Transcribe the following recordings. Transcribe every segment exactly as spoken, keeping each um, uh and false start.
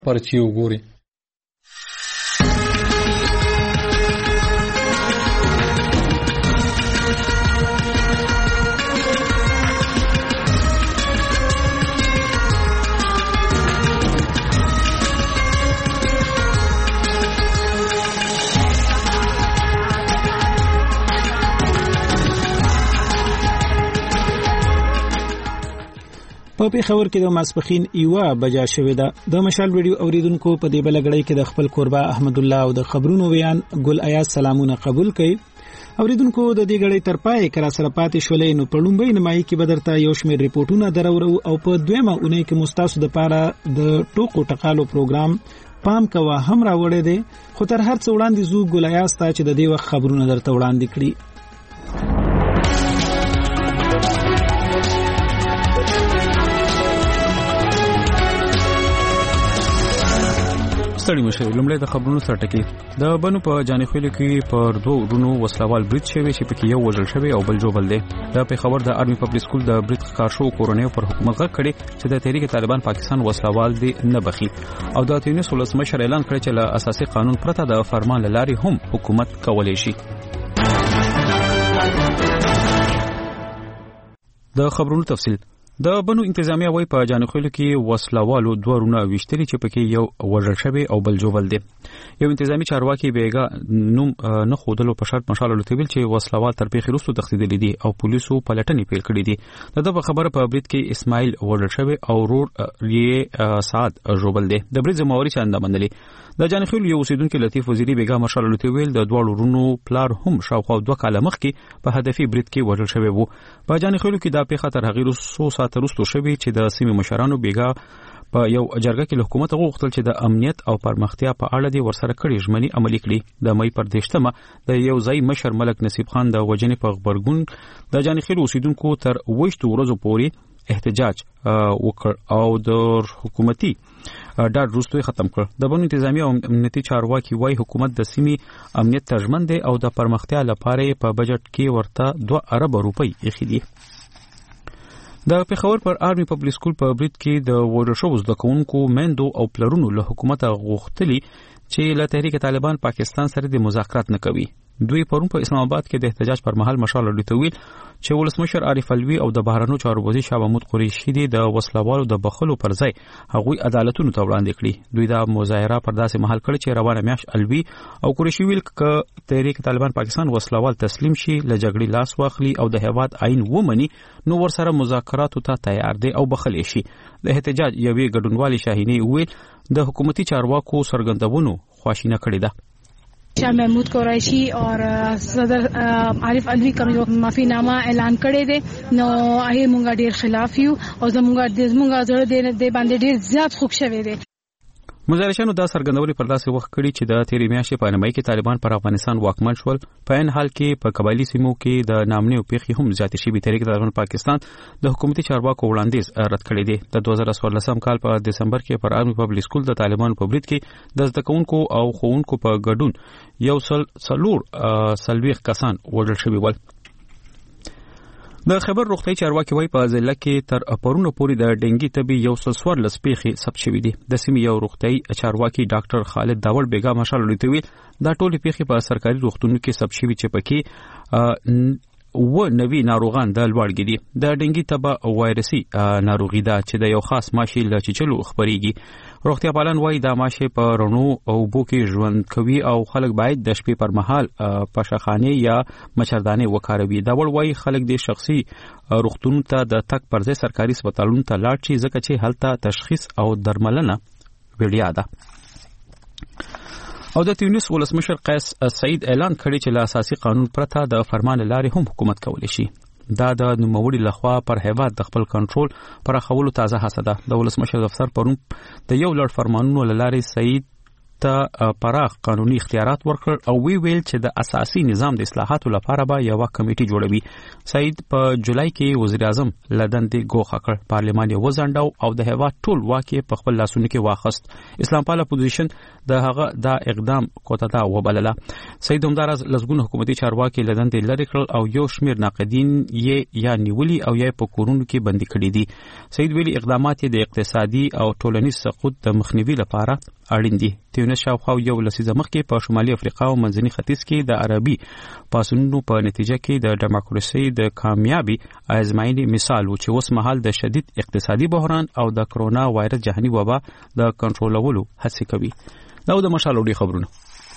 پرچی وګوري. په پیښور کې د ماسپخین یوه بجا شوې ده. د مشال ویډیو اوریدونکو په دې بلګړی کې د خپل قربا احمد الله او د خبرونو بیان ګل ایاز سلامونه قبول کړي. اوریدونکو د دې غړي تر پای کرا سره پاتې شولې نو په لومبۍ نمایي کې بدرته یو شمېر ریپورتونه درورو او په دویمه اونۍ کې مستاسو د پاره د ټوکو ټقالو پروګرام پام کوا هم راوړې دي. خو تر هر څه وړاندې زو ګل ایاز ته چې د دې وخت خبرونه درته وړاندې کړي. ستړي مشه لومړی د خبرونو سره ټکی. د بنو په جانخویل کې پر دوه ورونو وسلوال برید شوی چې پکې یو وژل شوی او بل جوبل دی. د پیښور د آرمي پبلک سکول د برید ښکار شو کورنۍ پر حکومت غږ کړي چې د تحریک طالبان پاکستان وسلوال دی نه بخي او د تونس ولسمشر اعلان کړی چې له اساسي قانون پرته د فرمان لاري هم حکومت کولای شي. د خبرونو تفصیل. د بنو انتظامیه وای په جانخویل کې وسلوالو دوه رونه وشتري چې پکې یو وژل شوی او بل جوبل دی. یو انتظامی چارواکي بیګا نوم نه خودلو په شرط مشال لوتویل چې وسلوال تر پیښې وروسته تښتیدلی دي او پولیسو پلټنې پیل کړې دي. د خبره په برید کې اسماعیل وژل شوی او رور یې سعد جوبل دی. د برید ذمہواری چاندا مندلي. د جانخویل یو اوسیدونکو لطیف وزیری بیګا مشال لوتویل د دوه رونو پلار هم شاوخوا دوه کاله مخکې په هدفي برید کې وژل شوی وو. په جانخویل کې دا پیښه تر هغه وروسته ترستو شوی چې د سیمې مشرانو بیګا په یو جرګه کې له حکومت غوښتل چې د امنیت او پرمختیا په اړه دي ورسره کړي ژمنې عملي کړي. د مې پر دیشتمه د یو ځای مشر ملک نصیب خان د وجنې په خبرګون د جانخیل اوسیدونکو تر وښتو ورځو پورې احتجاج وکړ او د حکومتي ډاډ وروسته ختم کړ. د بنو انتظامی او امنیتي چارواکي وايي حکومت د سیمې امنیت تضمین دی او د پرمختیا لپاره په بجټ کې ورته دوه ارب روپۍ ایښي دي. د پیښور پر آرمي پبلک سکول په برید کې د ورشو زده کوونکو مندو او پلرونو له حکومت غوښتلي چې له تحریک طالبان پاکستان سره د مذاکرات نه کوي. دوی پرون په اسلام آباد کې د احتجاج پر مهال مشال لوټویل چې ولسمشر عارف الوی او د بهرنیو چارو وزیر شاه محمود قریشي د وسلوالو د بخلو پر ځای هغوی عدالتونو ته وړاندې کړي. دوی د مظاهره پر داسې مهال کړی چې روانه میاشت الوی او قریشي ویل ک تحریک طالبان پاکستان وسلوال تسلیم شي له جګړې لاس واخلي او د هیواد آئین ومني نو ورسره مذاکراتو ته تیار دي او بخل شي. د احتجاج یوې ګډونوالي شاهینې ویل د حکومتي چارواکو سرګندونو خواشینه کړې ده. شاه محمود قریشی اور صدر عارف الوی کا جو معافینامہ اعلان کړی دی نو هغه مونږ ډیر خلاف یو او زمونږ د زمونږ زړه د باندې ډیر زیات خوښ شوی دی. مظاهرشانو دا سرګندوري پر داسې وخت کړی چې د تیرې میاشتې په نیمایي کې طالبان پر افغانستان واکمن شول. په ان حال کې په قبایلی سیمو کې د نامنیو پیښې هم زیاتې شوې. تحریک طالبان پاکستان د حکومتي چارواکو وړاندیز رد کړی دی. د دوه زره څوارلسم کال په دسمبر کې پر آرمي پبلک سکول د طالبان په برید کې د زده کوونکو او ښوونکو په ګډون یو سل څلور څلوېښت کسان وژل شوي ول. د خبر روغتي چارواکي وای په ضلع کې تر پرونه پورې د ډنګي تبي یو سل څوارلس پیښې ثبت شوې دي. د سیمې یو روغتي چارواکي ډاکټر خالد داوړ بیګا مشال لوتوي دا ټولې پیښې په سرکاري روغتونونو کې ثبت شوې چې پکې و نوی ناروغان د لوړګي دي. د ډنګي تبه وایرسي ناروغي ده چې د یو خاص ماشي له چچلو خبريږي. روغتیا پالان وای دا ماشي په رڼو او بو کې ژوند کوي او خلک باید د شپې پر مهال پښخانه یا مچردانه وکاروي. دا ور وای خلک د شخصي روغتون ته د تک پر ځای سرکاري هسپتالونو ته لاړ شي ځکه چې هلته تشخیص او درملنه وړیا ده. او د تونس ولسمشر قیس سعید اعلان کړی چې له اساسي قانون پرته د فرمان لارې هم حکومت کولی شي. دا د نوموړي لخوا پر هیواد د خپل کنټرول پر خولو تازه هڅه ده. د ولسمشر دفتر پرون د یو لړ فرمانونو لارې سعید ته پراخ قانوني اختیارات ورکړ او وی ویل چې د اساسي نظام د اصلاحاتو لپاره به یو کمیټي جوړوي. سعید په جولای کې وزیر اعظم لدندې ګوښه کړ، پارلمان یې وځنډاو او د هیواد ټول واک په خپل لاسونو کې واخست. اسلام پال اپوزیشن د هغه دا اقدام کوتاه وبلله. سعید همداراز لزګون حکومتي چارواکي لدندې لري کړل او یو شمیر ناقدین یې یا نیولي او یا په کورونو کې بندي کړي دي. سعید ویلي اقدامات د اقتصادي او ټولنیز سقوط د مخنیوي لپاره اړین دي. تیونس شاوخوا یو لسیزه مخکې په شمالي افریقا او منځني ختیځ کې د عربي پاسونو په نتیجه کې د ډیموکراسي د کامیابی ازمایښتي مثال و چې اوس مهال د شدید اقتصادي بحران او د کرونا وایرس جهاني وبا د کنټرولولو هڅه کوي. دا د مشال وړي خبرونه.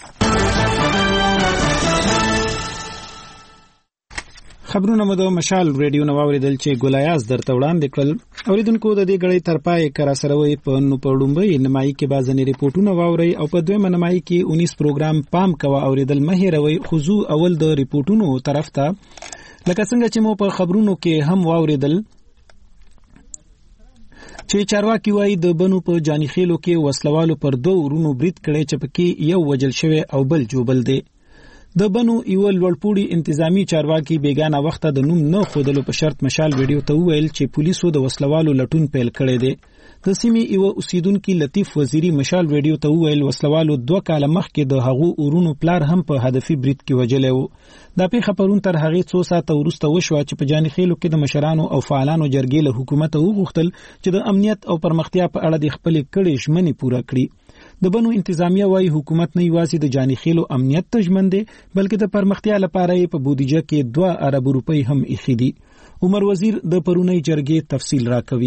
خبرونه مو د مشال ریډیو نو اوریدل چې ګولایاز درته وړاندې کړل. اوریدونکو د دې غړي ترپای کرا سره وي په نو پړومبې نمایي کې بازنې ریپورتونه واوري او په دویمه نمایي کې انیس پروګرام پام کوا اوریدل مهیروي خضوع اول د ریپورتونو طرف ته لکه څنګه چې مو په خبرونو کې هم واوریدل چې چارواکي وایي د بنو په جاني خېلو کې وسلوالو پر دوه ورونو برید کړي چې پکې یو وجل شوی او بل جوبل دی. د بنو یو لوړپوړي انتظامی چارواکي بیگانه وخت د نوم نه خودلو په شرط مشال ویډیو ته ویل چې پولیسو د وسلوالو لټون پیل کړی دی. د سیمې یو اوسیدونکو لطیف وزیری مشال ویډیو ته ویل وسلوالو دوه کاله مخکې د هغو ورونو پلار هم په هدفي برید کې وجلې وو. دا پیښه پرون تر هغې څو ساعته وروسته وشوه چې په جاني خېلو کې د مشرانو او فعالانو جرګې له حکومت وغوښتل چې د امنیت او پرمختیا په اړه د خپلې کړې ژمنې پوره کړي. د بنو انتظامیه وايي حکومت نه یوازې د جاني خېلو امنیت ته ژمن دی بلکې د پرمختیا لپاره یې په بودیجه کې دوه ارب روپۍ هم ایښي دي. عمر وزیر د پرونی جرګې تفصیل راکوي.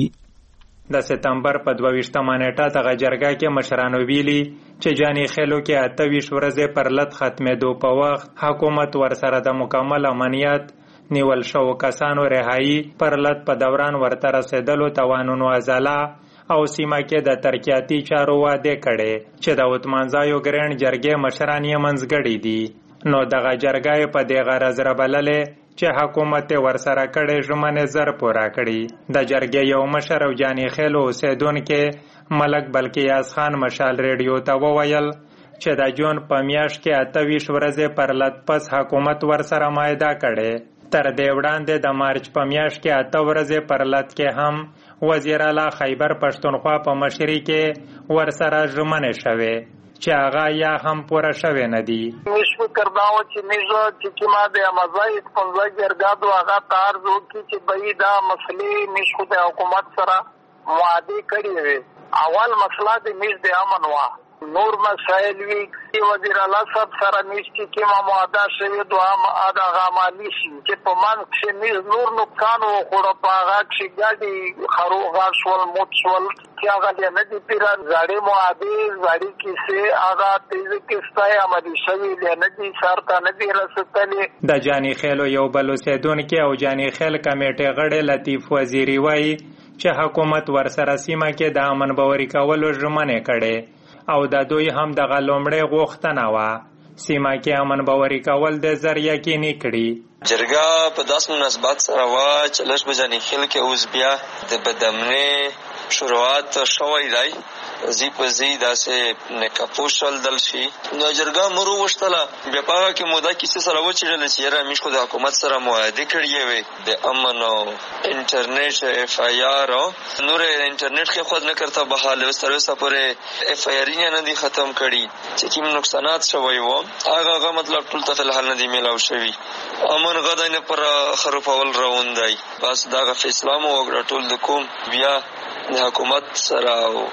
د سپتمبر په دوه ویشتمه نیټه دغه جرګه کې مشرانو ویلي چې جاني خېلو کې اته ویشت ورځې پر لټ ختمېدو په وخت حکومت ورسره د مکمل امنیت نیول شوو کسانو رهایی پر لټ په دوران ورته رسېدلو توانونو ازاله او سیمه کې د ترقیاتي چارو واده کړي چې د وتمنځایو ګرند جرګې مشران یې منځګړي دي. نو دغه جرګه په دې غرض رابللې چې حکومت ورسره کړي ژمنې زر پوره کړي. د جرګې یو مشر او جاني خېلو اوسیدونکو ملک بلقیاس خان مشال ریډیو ته وویل چې د جون په میاشت کې اته ویشت ورځې پر لټ پس حکومت ورسره معاهده کړي. تر دې وړاندې د مارچ په میاشت کې اته ورځې پر لټ کې هم وزیر اعلی خیبر پښتونخوا په مشرۍ کې ورسره ژمنې شوې چې هغه یا هم پوره شوې نه دي. موږ فکر داو چې موږ چې کما د امازای څنګه جرګادو هغه کار زو چې به دا مسلې موږ د حکومت سره معاهده کړې وي. اول مسله د موږ د امن وا نور مسائل وی وزیر اعلی صاحب سره نشتی کې ما معاهده شوی دوه ادا غمالی شي چې په من چې موږ نور نقصان وخوړ په هغه چې ګاډي خروغ شول موت شول چې هغه نه دي پیرا زړې معاهده زړې کیسه هغه تیز کیسه عملي شوی نه دي سارته نه دي رسېدلې. د جاني خېلو یو بل اوسیدونکو او جاني خېل کمیټې غړي لطیف وزیری وایي چې حکومت ورسره سیمه کې د امن باوري کولو ژمنې کړي او د دوی هم د غلومړې غوښتنه وه سیمه کې امن باوري کول د زر یقیني کړي. جرګه په داس مناسبت سره وه چې لږ په جاني خېل کې اوس بیا د بدامنۍ شروعات شوی دی. زی په زی داسې نکاپو شول دل شي. نو جرګه مرو وشتله بیا په هغه کې موده کیسې سره وچېړله چې یاره موږ خو د حکومت سره معاهدې کړې وې د امن او انټرنیټ اف آی آر نور انټرنیټ کې خود نه کرتا بحاله تر اوسه پورې اف آی آر یې نه دي ختم کړي چې کوم نقصانات شوی وو هغه هغه مطلب ټول ته فلحال نه دي میلاو شوي. امن غدا نه پر خروپول روان دی. بس دغه فیصله مو وکړه ټول د کوم بیا د حکومت سره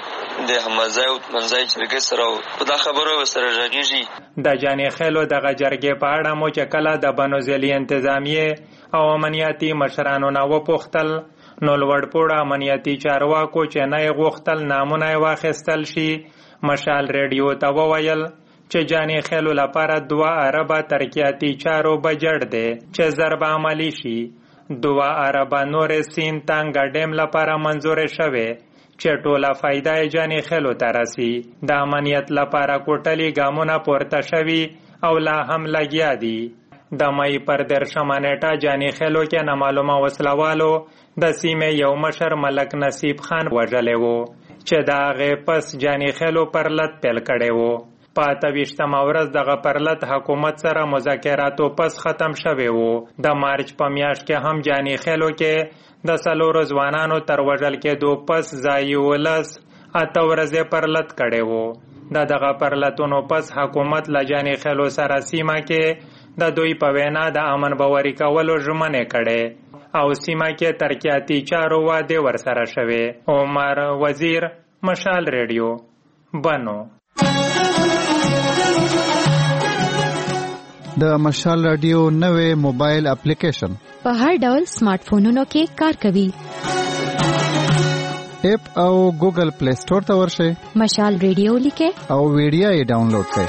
د همزای او منځای جرګې سره په دا خبرو سره راغیږي. د جاني خېلو دغه جرګې په اړه مو چې کله د بنو ضلعي انتظامیه او امنیتي مشرانو نه وپوښتل نو لوړپوړه امنیتي چارواکو چې نه یې غوښتل نامونه یې واخیستل شي مشال ریډیو ته وویل چې جاني خېلو لپاره دوه اربه ترقیاتي چارو بجټ دی چې زر به عملي شي. دوه اربه نورې سیند تانګه ډیم لپاره منظور شوې چې ټوله فایده یې جاني خېلو ته رسي. د امنیت لپاره کوټلي ګامونه پورته شوي او لا هم لګیا دي. د مای پر دېرشمه نیټه جاني خېلو کې نامعلومه وسلوالو د سیمې یو مشر ملک نصیب خان وژلی و چې د هغې پس جاني خېلو پر لټ پیل کړی و. په اته ویشتمه ورځ دغه پرلط حکومت سره مذاکراتو پس ختم شوی و. د مارچ په میاشت کې هم جاني خیلو کې د څلورو ځوانانو تر وژل کېدو پس ځایي ولس اته ورځې پرلط کړی و. د دغه پرلطونو پس حکومت له جاني خیلو سره سیمه کې د دوی په وینا د امن باوري کولو ژمنې کړې او سیمه کې ترقیاتي چارو وعدې ورسره شوې. عمر وزیر، مشال ریډیو، بنو. د مشال رادیو نوې موبایل اپلیکیشن په هر ډول سمارټ فونونو کې کار کوي. اپ او ګوګل پلی سٹور ته ورشئ، مشال ریډیو لیکئ او ویډیو یې ډاونلوډ کړئ.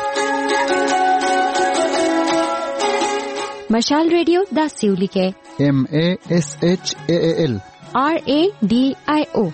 مشال ریډیو داسې ولیکئ: ایم ا اس ایچ ا ال آر ا ډي آی او.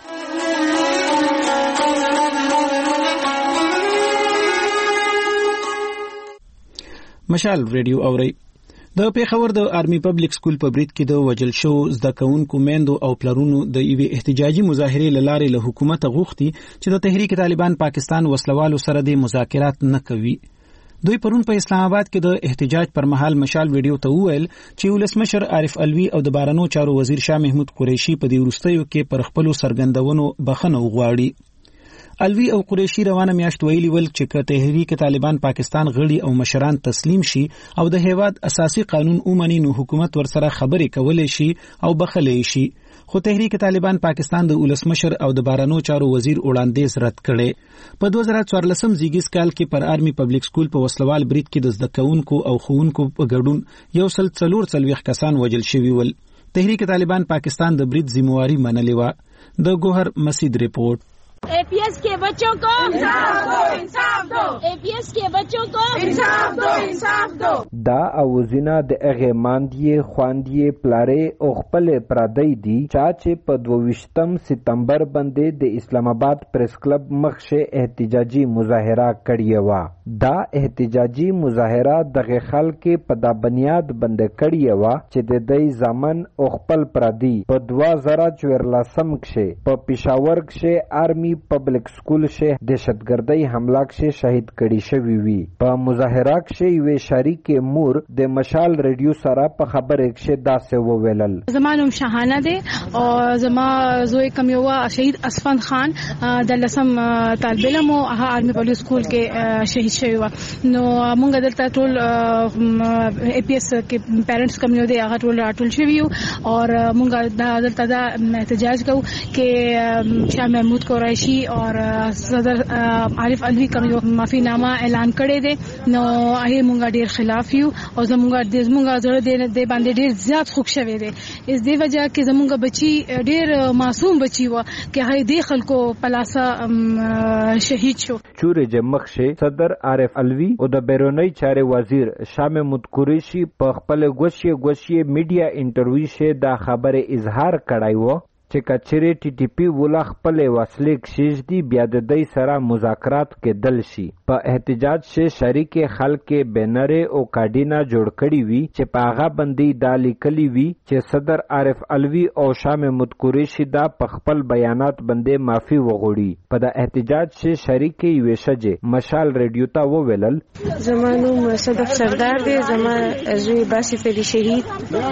مشال ریډیو اوري. د پیښور د آرمي پبلک سکول په برید کې د وجل شو زده کوونکو میندو او پلرونو د یوې احتجاجي مظاهرې له لارې له حکومت غوښتي چې د تحریک طالبان پاکستان وسلوالو سره د مذاکرات نه کوي. دوی پرون په اسلام آباد کې د احتجاج پر مهال مشال ویډیو ته وویل چې ولسمشر عارف الوی او د بهرنیو چارو وزیر شاه محمود قریشي په دې وروستیو کې پر خپلو څرګندونو بخښنه وغواړي. الوی او قریشي روانه میاشت ویلي ول چې که تحریک طالبان پاکستان غړي او مشران تسلیم شي او د هیواد اساسي قانون ومني نو حکومت ورسره خبرې کولی شي او بخښلی شي. خو تحریک طالبان پاکستان د ولسمشر او د بهرنیو چارو وزیر وړاندیز رد کړي. په دوه زره څوارلسم زیږیز کال کې پر آرمي پبلک سکول په وسلوال برید کې د زده کوونکو او ښوونکو په ګډون یو سل څلور څلوېښت کسان وژل شوي ول. تحریک طالبان پاکستان د برید ذمہواری منلې وه. د ګوهر مسید رپورټ. اے پی ایس کے بچوں کو انصاف دو، انصاف دو. اے پی ایس کے بچوں کو انصاف دو، انصاف دو. دا اوزینا د اغه ماندیه خواندیه پلاره او خپل پردی دی چا چې په دوه سپتمبر باندې د اسلام آباد پریس کلب مخشه احتجاجی مظاهره کړی و. دا احتجاجی مظاهره دغه خلک په د بنیاد باندې کړی و چې د دې ځمن او خپل پردی په دوه زره څوارلسم کې په پېښور کې آرمي پبلک سکول شه دهشتګردۍ حمله کې شهید کړي شوی وي. په مظاهره کې یو شریک مور د مشال ریډیو سره په خبره کې داسې وویل: زمانم شاهانه ده او زما زوی کمیوا شهید اسفند خان د لسم طالب علم او آرمي پبلک سکول کې شهید شوی و. نو موږ دلته ټول اے پی ایس کې پیرنټس کمیو دی هغه ټول راټول شوی او موږ دلته دا احتجاج کوو چې شاه محمود قریشي اور صدر عارف الوی کا معافی نامہ اعلان کړی دی. نو هغه مونږ ډیر خلاف یو او زمونږ د زمونږ زړه د باندې ډیر زیات خوښ شوی دی. اس دی وجہ کې زمونږ بچی ډیر معصوم بچی و چې هغه د خلکو پلاسا شهید شو. چورې مخشه صدر عارف الوی او د بیرونی چارې وزیر شاه محمود قریشي په خپل غوښي غوښي میډیا انټرویو شه دا خبره اظهار کړای و چې کچره ټي ټي پی ولا خپل وسلې کښې دي بیا د دې سره مذاکرات کې دل شي. په احتجاج شه شریک خلک بینر او کارډینا جوړ کړي وي چې په هغه باندې دا لیکلي وي چې صدر عارف الوی او شاه محمود قریشي دا په خپل بیانات باندې معافي وغوړي. په د احتجاج شه شریک یو شجه مشال ریډیو ته وویل: زمانو صدف سردار دی، زما زوی باسط علی شهید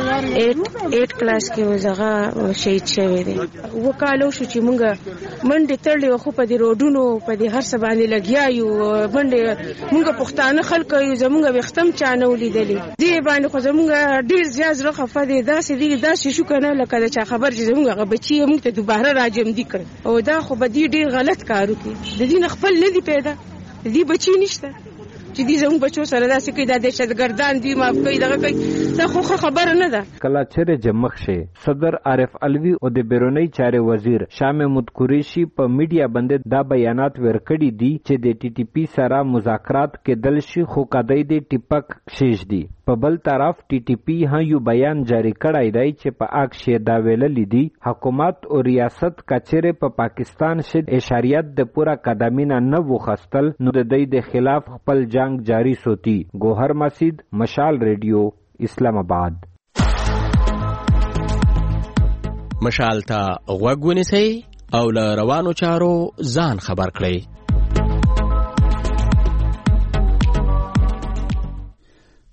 اټ اټ کلاس کې وزغه شهید شوی. وکالو شو چې مونږ منډه تړلې خو په دې روډونو په دې هر څه باندې لګیا یو. منډه مونږ پښتانه خلک یو، زمونږ وختم چانه ولیدلې دې باندې خو زمونږ ډیر زیات زړه خفه دی. داسې دی داسې شو کنه لکه دا چا خبر چې زمونږ بچي مونږ ته دوباره راجم دي کړ او دا خو به دې ډیر غلط کار وکړي. د دې خپل نه دی پیدا، د دې بچي نشته چې دې زموږ بچو سره داسې کوي، دا دهشتګردان دي معاف کوي دغه کوي. دا خو خبره نه ده. کله چې جمخ شه صدر عارف الوی او د بیرونی چارې وزیر شاه محمود قریشي په میډیا باندې دا بیانات ورکړي دي چې د ټي ټي پی سره مذاکرات کې دل شي، خو کدی د ټیپک شیش دي. په بل طرف ټي ټي پی ها یو بیان جاری کړی دی چې په اکشه دا ویلي دي حکومت او ریاست کچره په پا پاکستان شه اشاریت د پورا قدمینه نه وخستل نو د دې د خلاف خپل جنگ جاری سوتی. گوهر مسید، مشال ریډیو، اسلام آباد. مشال ته غوږ ونیسئ او له روانو چارو ځان خبر کړئ.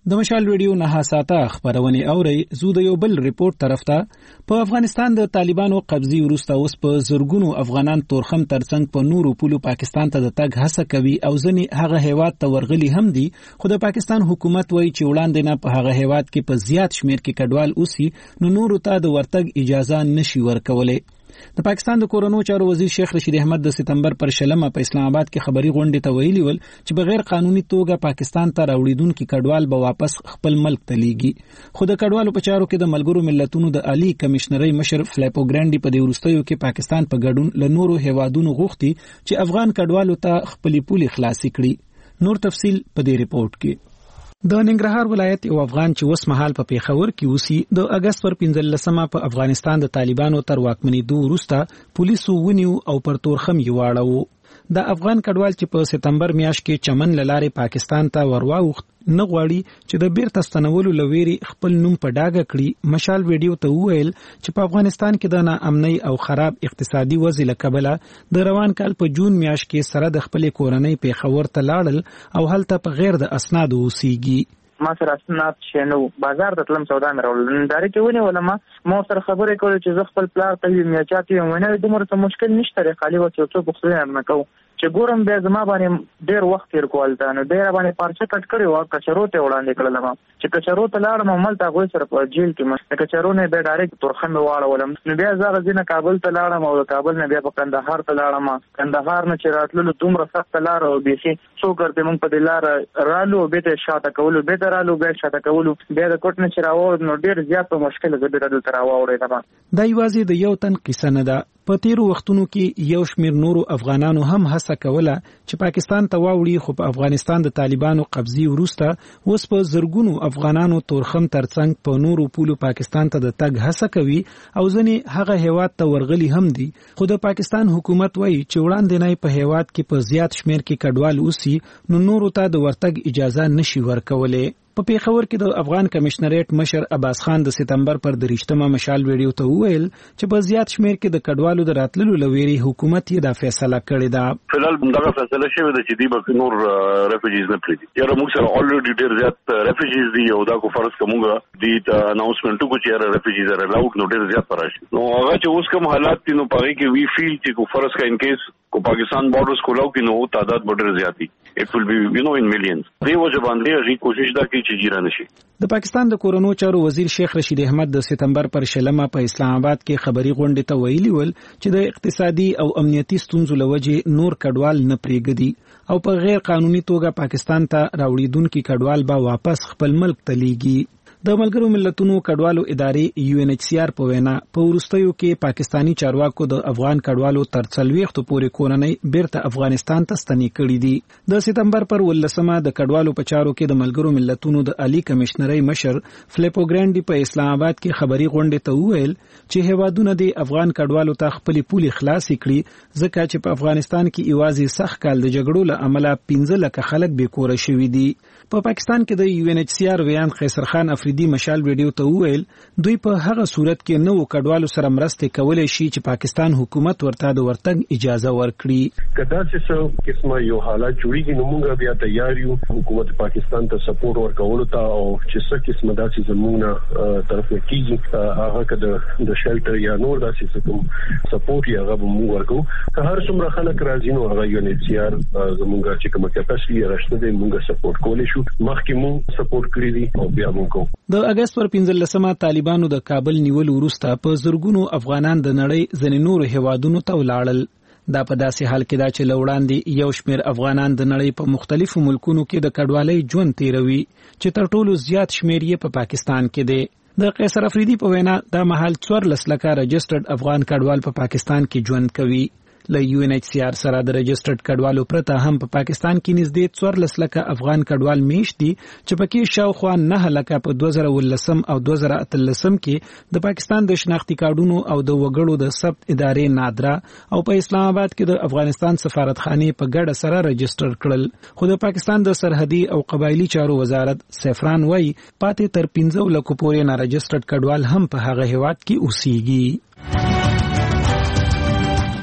د مشال ریډیو نه ساته خبرونه اوري زو د یو بل ریپورت طرف ته په افغانستان د طالبانو قبضي وروسته اوس په زرګونو افغانان تورخم ترڅنګ په نورو پولو پاکستان ته د تګ هڅه کوي او ځنې هغه هیواد ته ورغلي هم دي خو د پاکستان حکومت وایي چې وړاندې نه په هغه هیواد کې په زیات شمیر کې کډوال اوسي نو نورو ته د ورتګ اجازه نشي ورکولای. د پاکستان د کورونو چارو وزیر شیخ رشید احمد د سپتمبر پر شلمه په اسلام آباد کې خبري غونډه ته ویلي ول چې بغیر قانوني توګه پاکستان ته راوړیدونکو کډوال به واپس خپل ملک ته لیږي. خو د کډوالو په چارو کې د ملګرو ملتونو د عالی کمشنري مشر فلیپو ګرانډي په دې ورستیو کې پاکستان په ګډون له نورو هیوادونو غوښتي چې افغان کډوالو ته خپل پولي خلاصي کړي. نور تفصيل په دې ریپورت کې. د ننګرهار ولایت یو افغان چې اوس مهال په پیښور کې اوسي د اگست پر پنځلسمه په افغانستان د طالبانو تر واکمنېدو وروسته پولیسو ونیو او پر تورخم یې واړو. د افغان کډوال چې په سپتمبر میاشت کې چمن لارې پاکستان ته ورواوخت نه غواړي چې د بیرته ستنولو لويري خپل نوم په ډاګه کړي. مشال ویډیو ته وویل چې په افغانستان کې د ناامنۍ او خراب اقتصادي وضع له کبله د روان کال په جون میاشت کې سره د خپل کورنۍ پیښور ته لاړل او هلته په غیر د اسنادو اوسېږي. ما سره اسناد شنو بازار د تلم سودا مې راول ننداري کې ونی ولما ما سره خبرې کولې چې زه خپل پلار ته یې میاچاتې ونه دومره څه مشکل نشته خالي و چې څو بخښنه نه کوم چې ګورم بیا زما باندې ډېر وخت تیر کول تا نو ډېر باندې پارچه کټ کړی و کچرو ته وړاندې کړل ما چې کچرو ته لاړم عمل تا غوي سره په جیل کې ما کچرو نه به ډایرکټ تورخم واړولم نو بیا زغه ځینه کابل ته لاړم او کابل نه بیا په کندهار ته لاړم کندهار نه چې راتللو دومره سخت لار او بيسي څو ګرځې مونږ په دلار رالو به ته شاته کولو به ته رالو به شاته کولو بیا د کوټ نه چراو نو ډېر زیات مشکل زه به تر راوړې تا دا یوازې د یو تن قصه نه ده. په تیرو وختونو کې یو شمیر نورو افغانانو هم هڅه کوله چې پاکستان ته واوړي خو په افغانستان د طالبانو قبضي وروسته اوس په زرګونو افغانانو تورخم ترڅنګ په نورو پولو پاکستان ته د تګ هڅه کوي او ځنې هغه هیواد ته ورغلي هم دي. خو د پاکستان حکومت وایي چې وړاندې نه په هیواد کې په زیات شمیر کې کډوال اوسي نو نورو ته د ورتګ اجازه نشي ورکولای. په پیښور کې د افغان کمشنریټ مشر عباس خان د سپتمبر پر دریشتمه مشال ویډیو ته وویل چې په زیات شمیر کې د کډوالو د راتللو لويري حکومت یې دا فیصله کړې ده. فلال دغه فیصله شوې ده چې دی به نور ریفیوجیز نه پریږدي. یاره موږ سره الریډي ډېر زیات ریفیوجیز دي او دا کو فرض کومه دی اناونسمنت کو چې ریفیوجیز را لاوټ نو ډېر زیات راشي نو هغه چې اوس کوم حالات دي نو پاره کې وی فیل چې کو فرض کا ان کیس کو پاکستان بارډرز کولاو کې نو تعداد ډېر زیات دي. It will be you know in millions. دی وجه باندې هغه کوشش دا کوي چې جیرا نشي. د پاکستان د کورونو چارو وزیر شیخ رشید احمد د سپتمبر پر شلمه په اسلام آباد کې خبري غونډه ته ویلي ول چې د اقتصادي او امنیتي ستونزو لوجه نور کډوال نه پریږدي او په غیر قانوني توګه پاکستان ته راوړیدونکو کډوال به واپس خپل ملک ته لیږي. د ملګرو ملتونو کډوالو ادارې یو ان ایچ سی آر په وینا په ورستیو کې پاکستانی چارواکو د افغان کډوالو تر څلويختو پورې کورنۍ بیرته افغانستان ته ستنې کړې دي. د سپتمبر پر ولسمه د کډوالو په چارو کې د ملګرو ملتونو د عالی کمشنري مشر فلیپو ګرانډي په اسلام آباد کې خبري غونډه ته وویل چې هیوادونه د افغان کډوالو ته خپل پولي خلاص کړي ځکه چې په افغانستان کې ایوازي سخت کال د جګړو له امله پنځه لک خلک بې کور شوي دي. په پاکستان کې د یو ان ایچ سی آر ویان قیصر خان افریدي مشال ویډیو ته وویل دوی په هغه صورت کې نو کډوالو سره مرسته کولای شي چې پاکستان حکومت ورته د ورتګ اجازه ورکړي. کدا چې قسمه یو حالت جوړیږي نو موږ بیا تیار یو حکومت پاکستان ته سپورټ ورکول ته او چې څه قسمه داسې زموږه طرف کېږي هغه کده د شلټر یا نور داسې کوم سپورټ یا هغه موږ ورکو که هر څومره خلک راځي نو هغه یو ان ایچ سی آر زموږه چې کومه کیپاسټي راشته دی موږ سپورټ کولی شو مخکې موږ سپورټ کړی دي او بیا موږ د اگست پر پنځلسمه طالبانو د کابل نیول وروسته په زرګونو افغانان د نړۍ ځینې نورو هیوادونو ته ولاړل. دا په داسې حال کې دا چې لوړاندې یو شمیر افغانان د نړۍ په مختلفو ملکونو کې د کډوالۍ ژوند تیروي چې تر ټولو زیات شمیر یې په پاکستان کې دی. د قیصر افریدي په وینا دا مهال څوارلس لکه رجسټرډ افغان کډوال په پاکستان کې ژوند کوي. له یو ان ایچ سی آر سره د رجسټرډ کډوالو پرته هم په پاکستان کې نږدې څوارلس لکه افغان کډوال میشت دي چې پکې شاوخوا نه لکه په دوه زره ولسم او دوه زره اتلسم کې د پاکستان د شناختی کارډونو او د وګړو د ثبت ادارې نادرا او په اسلام آباد کې د افغانستان سفارتخانه په ګډه سره رجسټر کړل. خو د پاکستان د سرحدي او قبایلی چارو وزارت سفران وای پاتې تر پنځه لکه پورې نه رجسټرډ کډوال هم په هغه هیواد کې اوسېږي.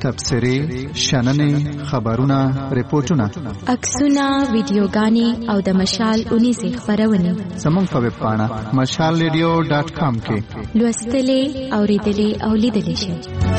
تبصرې شننې خبرونه ریپورتونه عکسونه ویډیوګانې او د مشال اونیزې خبرونه زموږ په ویب پاڼه مشال ریډیو ډاټ کام کې لوستلې اوریدلې او لیدلې شئ.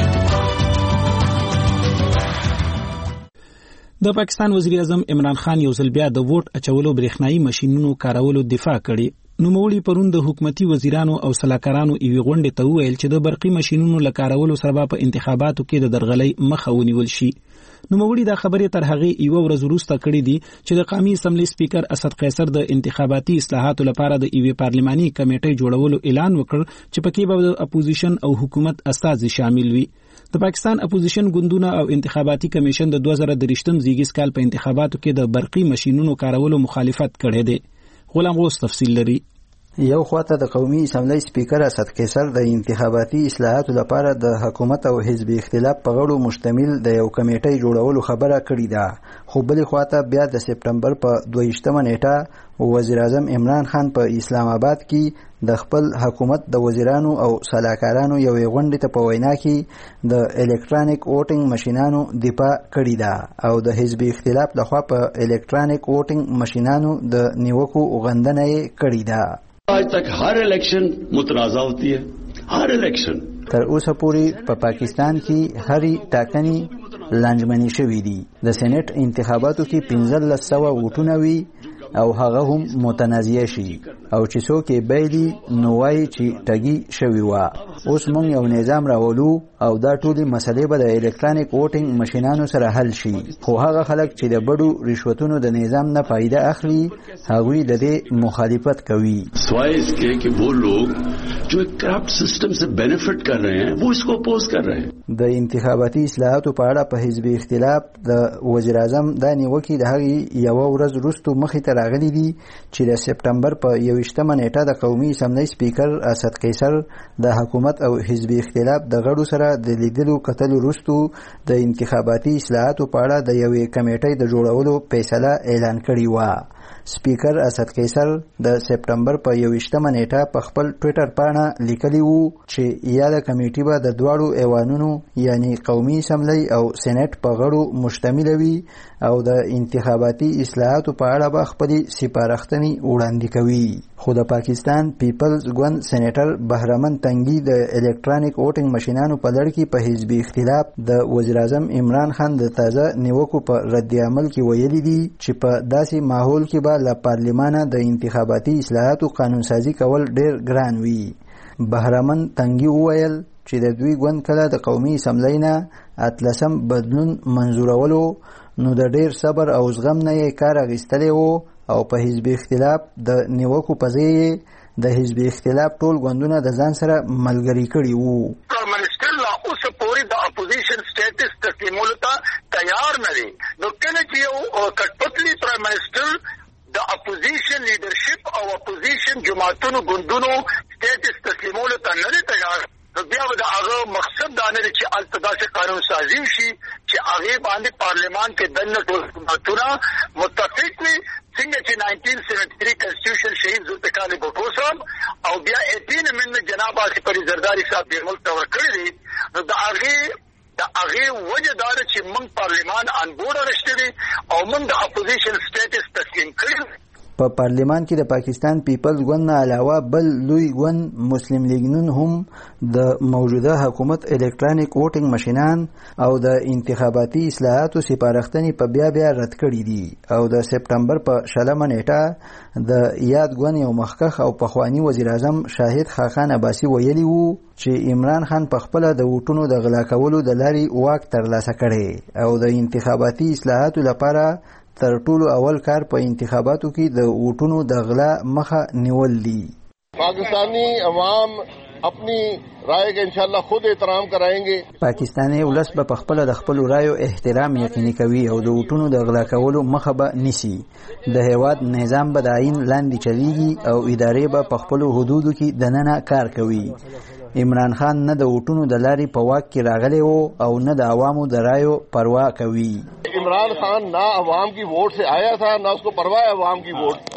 د پاکستان وزیر اعظم عمران خان یو ځل بیا د ووټ اچولو برېښنايي ماشينونو کارولو دفاع کړې. نوموړي پرون د حکومتي وزیرانو او سلاکارانو ایوي غونډې ته وویل چې د برقي ماشينونو لکارولو سره په انتخاباتو کې د درغلۍ مخه ونیول شي. نوموړي دا خبرې تر هغه یو ورځ وروسته کړې دي چې د قومي اسمبلی سپیکر اسد قیصر د انتخاباتي اصلاحاتو لپاره د ایوي پارلماني کمیټې جوړولو اعلان وکړ چې پکې به د اپوزیشن او حکومت استازي شامل وي. د پاکستان اپوزیشن ګوندونه او انتخاباتي کمیشن د دوه زره درې زیږیز کال په انتخاباتو کې د برقي ماشينونو کارولو مخالفت کړی دی. غلام غوث تفصیل لري. یو خواته د قومي اسمبلی سپیکر اسد قیصر د انتخاباتي اصلاحاتو لپاره د حکومت او حزب اختلاف په غړو مشتمل د یو کمیټې جوړولو خبره کړې ده، خو بلې خواته بیا د سپټمبر په دویشتمه نیټه وزیر اعظم عمران خان په اسلام آباد کې د خپل حکومت د وزیرانو او سلاکارانو یوې غونډې ته په وینا کې د الکترونیک ووټینګ ماشینانو دفاع کړې ده او د حزب اختلاف لخوا په الکترونیک ووټینګ ماشینانو د نیوکو غندنه یې کړې ده. आज तक हर इलेक्शन मुतनाज़ा होती है, हर election تر اوسه پورې په پا پاکستان کې هرې ټاکنې لانجمنې شوې دي. د سېنات انتخاباتو کې پنځلس سوه ووټونه وي او هغه هم متنازعه شي او چې څوک یې بایلي نو وایي چې ټګي شوې وه. اوس موږ یو نظام راولو او دا ټولې مسلې به د الکترونیک ووټینګ ماشینانو سره حل شي، خو هغه خلک چې د بډو رشوتونو د نظام نه فایده اخلي هغوی د دې مخالفت کوي. سوائے اس کے کہ وہ لوگ جو ایک کرپٹ سسٹم سے بینیفٹ کر رہے ہیں وہ اس کو اپوز کر رہے ہیں. د انتخاباتي اصلاحاتو په اړه په حزب اختلاف د وزیر اعظم د نیوکې د هغې یوه ورځ وروسته مخې ته راغلي دي چې د سپټمبر په یویشتمه نیټه د قومي اسمبلی سپیکر اسد قیصر د حکومت او حزب اختلاف د غړو سره د لیدلو کتلو وروسته د انتخاباتي اصلاحاتو په اړه د یوې کمیټې د جوړولو فیصله اعلان کړې وه. سپیکر اسد قیصر د سپټمبر په یویشتمه نیټه په خپل ټویټر پاڼه لیکلی وو چې یاده کمیټې به د دواړو ایوانونو یعنی قومي اسمبلی او سېنات په غړو مشتمل وي او د انتخاباتي اصلاحاتو په اړه به خپلې سپارښتنې وړاندې کوي. خو د پاکستان پیپلز ګوند سېنیټر بهرمن تنګي د الکترونیک ووټینګ ماشینانو په لړ کې په حزب اختلاف د وزیر اعظم عمران خان د تازه نیوکو په رد عمل کې ویلي دي چې په داسې ماحول کې به له پارلمانه د انتخاباتي اصلاحاتو قانون سازي کول ډیر ګران وي. بهرمن تنګي وویل چې د دوی ګوند کله د قومي اسمبلی نه اتلسم بدلون منظورولو نو د ډیر صبر او زغم نه یې کار اخیستلی و او په حزب اختلاف د نیوکو په ځای د حزب اختلاف ټول ګوندونه د ځان سره ملګري کړي وو. منسټر لا اوس پورې د اپوزیشن سټیټس تسلیمولو ته تیار نه دی. نو کله چې یو کټپتلی پرایم منسټر د اپوزیشن لیډرشپ او اپوزیشن جماعتونو ګوندونو سټیټس تسلیمولو ته نه دی تیار، نو بیا به د هغه مقصد دا نه دی چې هلته داسې قانون سازي وشي چې هغې باندې پارلمان کې دننه ټول حکومتونه متفق وي، څنګه چې نائنټین سیونټي تھری کنسټیټیوشن شهید ذوالفقار علي بھټو صاحب او بیا ایټین امندمنټ جناب آصف علي زرداري صاحب دې ملک ته ورکړی دی. نو د هغې د هغې وجه دا ده چې موږ پارلمان ان بورډ راشتې دي او موږ د اپوزیشن سټیټس تسلیم کړی. په پارلمان کې د پاکستان پیپلز ګوند نه علاوه بل لوی ګوند مسلم لیگ نون هم د موجوده حکومت الکترونیک ووټینګ ماشینان او د انتخاباتي اصلاحاتو سپارښتنې په بیا بیا رد کړي دي او د سپټمبر په شلمه نیټه د یاد ګوند یو مخکښ او پخوانی وزیر اعظم شاهد خاقان عباسي ویلي وو چې عمران خان په خپله د ووټونو د غلا کولو د لارې واک ترلاسه کړی او د انتخاباتي اصلاحاتو لپاره تر ټولو اول کار په انتخاباتو کې د ووټونو د غلا مخه نیول دي. پاکستانی عوام اپنی رائے کا انشاءاللہ خود احترام کرائیں گے. پاکستانی ولس به په خپل د خپل رایو احترام یقیني کوي او د ووټونو د غلا کولو مخه به نیسي. د هیواد نظام به د عین لاندې چلیږي او ادارې به په خپل حدودو کې دننه کار کوي. عمران خان نه د ووټونو د لارې په واک کې راغلی و او نه د عوامو د رایو پروا کوي. عمران خان نہ عوام کی ووٹ سے آیا تھا نہ اس کو پرواہ ہے عوام کی ووٹ.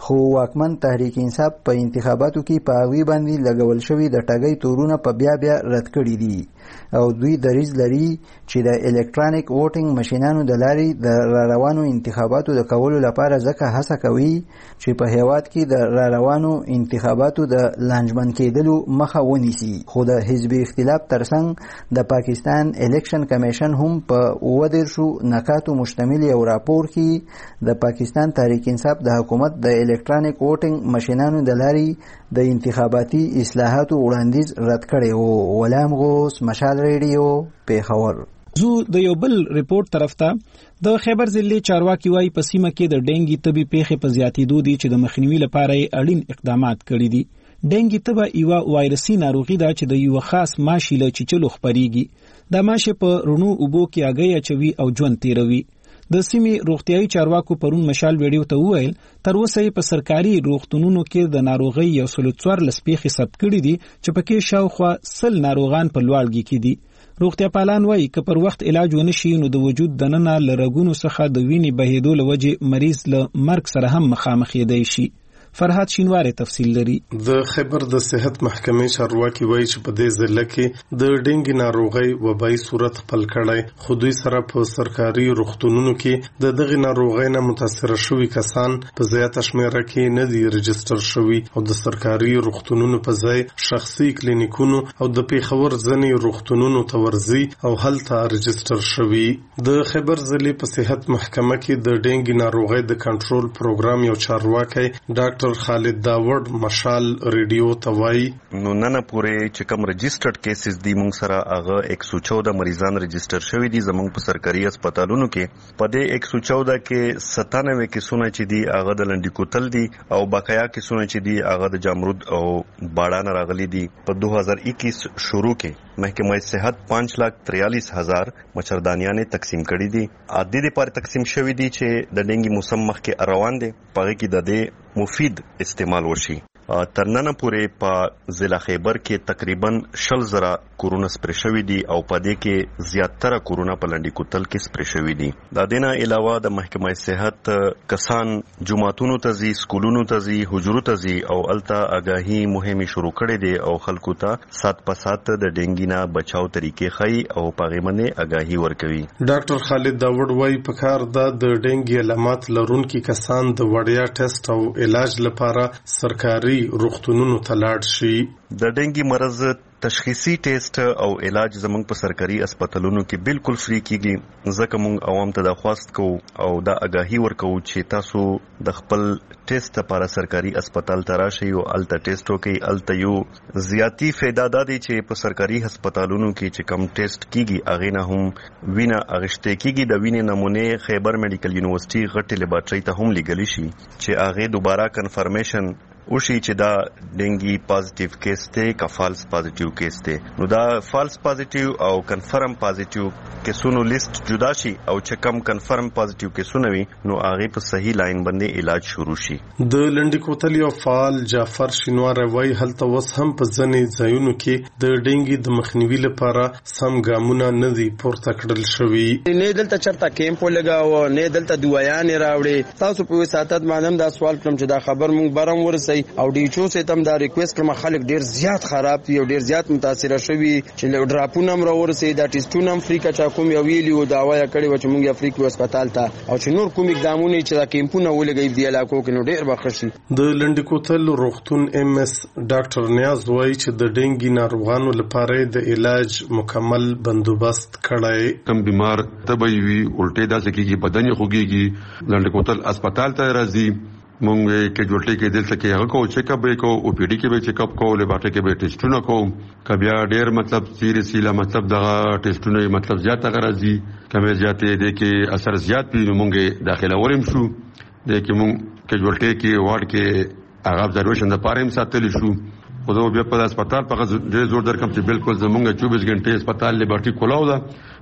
خو واکمن تحریک انصاف په انتخاباتو کې په هغوی باندې لګول شوي د ټاګۍ تورونه په بیا بیا رد کړي دي او دوی دریځ لري چې د الکترونیک ووټینګ ماشینانو د لارې د راروانو انتخاباتو د کولو لپاره ځکه هڅه کوي چې په هیواد کې د راروانو انتخاباتو د لانجمن کېدلو مخه ونیسي. خو د حزبي اختلاف ترڅنګ د پاکستان الیکشن کمیشن هم په اووه دېرشو نکاتو مشتمل یو راپور کې د پاکستان تحریک انصاف د حکومت د الکترونیک ووټینګ ماشینانو د لارې د انتخاباتي اصلاحاتو وړاندیز رد کړی و. غلام غوث، مشال ریډیو، پیښور. زو د یو بل ریپورت طرف ته د خیبر ضلع چارواکي وايي په سیمه کې د ډینګي تبي پیښې په زیاتېدو دي چې د مخنیوي لپاره اړین اقدامات کړي دي. ډینګي تبه یو وایرسي ناروغي ده چې د یو خاص ماشي له چیچلو خپريږي. د ماشي په رونو اوبو کې اگې اچوي او ژوند تیروي. د سیمې روغتيایي چارواکو پرون مشال ویډیو ته وویل تر اوسه په سرکاري روغتونونو کې د ناروغي یو سل څوارلس پیښې ثبت کړي دي چې پکې شاوخوا سل ناروغان په لوړګي کې دي. روغتیا پالان وایي که پر وخت علاج ونشي نو د وجود دننه لرګونو څخه د وینې بهیدو لوجه مریض له مرګ سره هم مخامخ کېدای شي. فرحات شینواری تفصیل لري. د خیبر د صحت محکمې چارواکي وایي چې په دې ضلع کې د ډینګي ناروغي وبایي صورت خپل کړی خو دوی سره په سرکاري روغتونونو کې د دغه ناروغۍ نه متاثر شوي کسان په زیاته شمیره کې نه دي رجستر شوي او د سرکاري روغتونونو په ځای شخصي کلینیکونو او د پیښور ځینې روغتونونو ته ورځي او هلته رجستر شوي. د خیبر ضلع په صحت محکمه کې د ډینګي ناروغۍ د کنټرول پروګرام یو چارواکي ډاکټر خالد داوود مشال ریډیو توای نو نن پورې چې کوم رجسترډ کیسز دی مونږ سره هغه ایک سو چودہ مریضان رجستر شوی دي زمونږ په سرکاري هسپتالونو کې. په دې ایک سو چودہ کې ستانوي کیسونه چې دي هغه د لنډی کوتل دي او بقایا کیسونه چې دي هغه د جامرود او باړان راغلي دي. په دو هزار اکیس شروع کې محکمه صحت پانچ لاکھ تریالیس هزار مچردانیانې تقسیم کړي دي. عادي لپاره تقسیم شوی دي چې د ډینګي موسم مخکې روان دي پاره کې د دې مفید استعمال وشي. تر نن پورې په ضلع خیبر کې تقریبا شل زره کورونا سپری شوی دي او په دې کې زیاتره کورونا په لنډی کوتل کې سپری شوی دي. د دې نه علاوه د محکمه صحت کسان جمعتونو ته ځي، سکولونو ته ځي، حجرو ته ځي او الته آگاهی مهمه شروع کړي دي او خلکو ته سات په سات د ډینګي نه بچاو طریقې خي او پاغه منه آگاهی ورکوي. ډاکټر خالد داوود وايي په کار د ډینګي علامات لرونکي کسان د وړیا ټیسټ او علاج لپاره سرکاري روغتونونو ته لاړ شي. د ډینګي مرض تشخیصي ټیسټ او علاج زموږ په سرکاري هسپتالونو کې بالکل فری کیږي. ځکه موږ عوام ته درخواست کوو او دا آگاهی ورکوو چې تاسو د خپل ټیسټ لپاره سرکاري هسپتال ته راشئ او الته ټیسټ وکړئ. الته یو زیاتی فایده ده چې په سرکاري هسپتالونو کې چې کم ټیسټ کیږي هغه نه هم وینه اغشته کیږي. د وینې نمونه خیبر میډیکل یونیورسيټي غټ لیبارټري ته هم لګلی شي چې هغه دوباره کنفرمیشن وشي چې دا ډینګي پازیټیو کیس ته کا فالس پازیټیو کیس ته. نو دا فالس پازیټیو او کنفرم پازیټیو کیسونو لیست جدا شي او چې کم کنفرم پازیټیو کیسونه وي نو هغه په صحیح لاین باندې علاج شروع شي. د لنډی کوتل یو فعال جعفر شینوار وای هلته وس هم په ځنې ځایونو کې د ډینګي د مخنیوي لپاره سم ګامونه نه دي پورته کړل شوي. نه دلته چرته کیمپ ولګاو نه دلته دوايان راوړي. تاسو په وساتت باندې دا سوال کوم چې دا خبر مونږ برم ورسې او ډیچو سه تم دا ریکوست کوم خلک ډیر زیات خراب دي او ډیر زیات متاثر شوي چې ډراپونه هم راورسې دا ټیسټونه هم فری کا کوم یو ویلی او داوا یې کړی و چې مونږ افریقا هسپتال ته او چې نور کوم اقدامونه چې دا کیمپونه ولګي دی علاقو کې نو ډیر بخښي. د لنډی کوتل روغتون ایم اس ډاکټر نیاز وایي چې د ډینګي ناروغانو لپاره د علاج مکمل بندوبست کړی. کم بیمار تبي وي الټه داسې کیږي بدن یې خوږيږي لنډی کوتل هسپتال ته راځي. مونږ کې جوړټي کې دلته کې هغه کو چیک اپ کو او پی ډی کې به چیک اپ کو لیبارټري کې به ټیسټونه کو کبیا ډیر مطلب سیریسي لا مطلب دغه ټیسټونه مطلب زیات غرضی کمه زیاتې دي کې اثر زیات پی مونږه داخله وریم شو د کې مونږ کې جوړټي کې وارد کې هغه ابزرویشن د پاره هم ساتل شو. خو دا بیا په هسپتال په ډېر زور در کوم چې بالکل زمونږ چوبیس غنټې هسپتال لیبارټي کولاو ده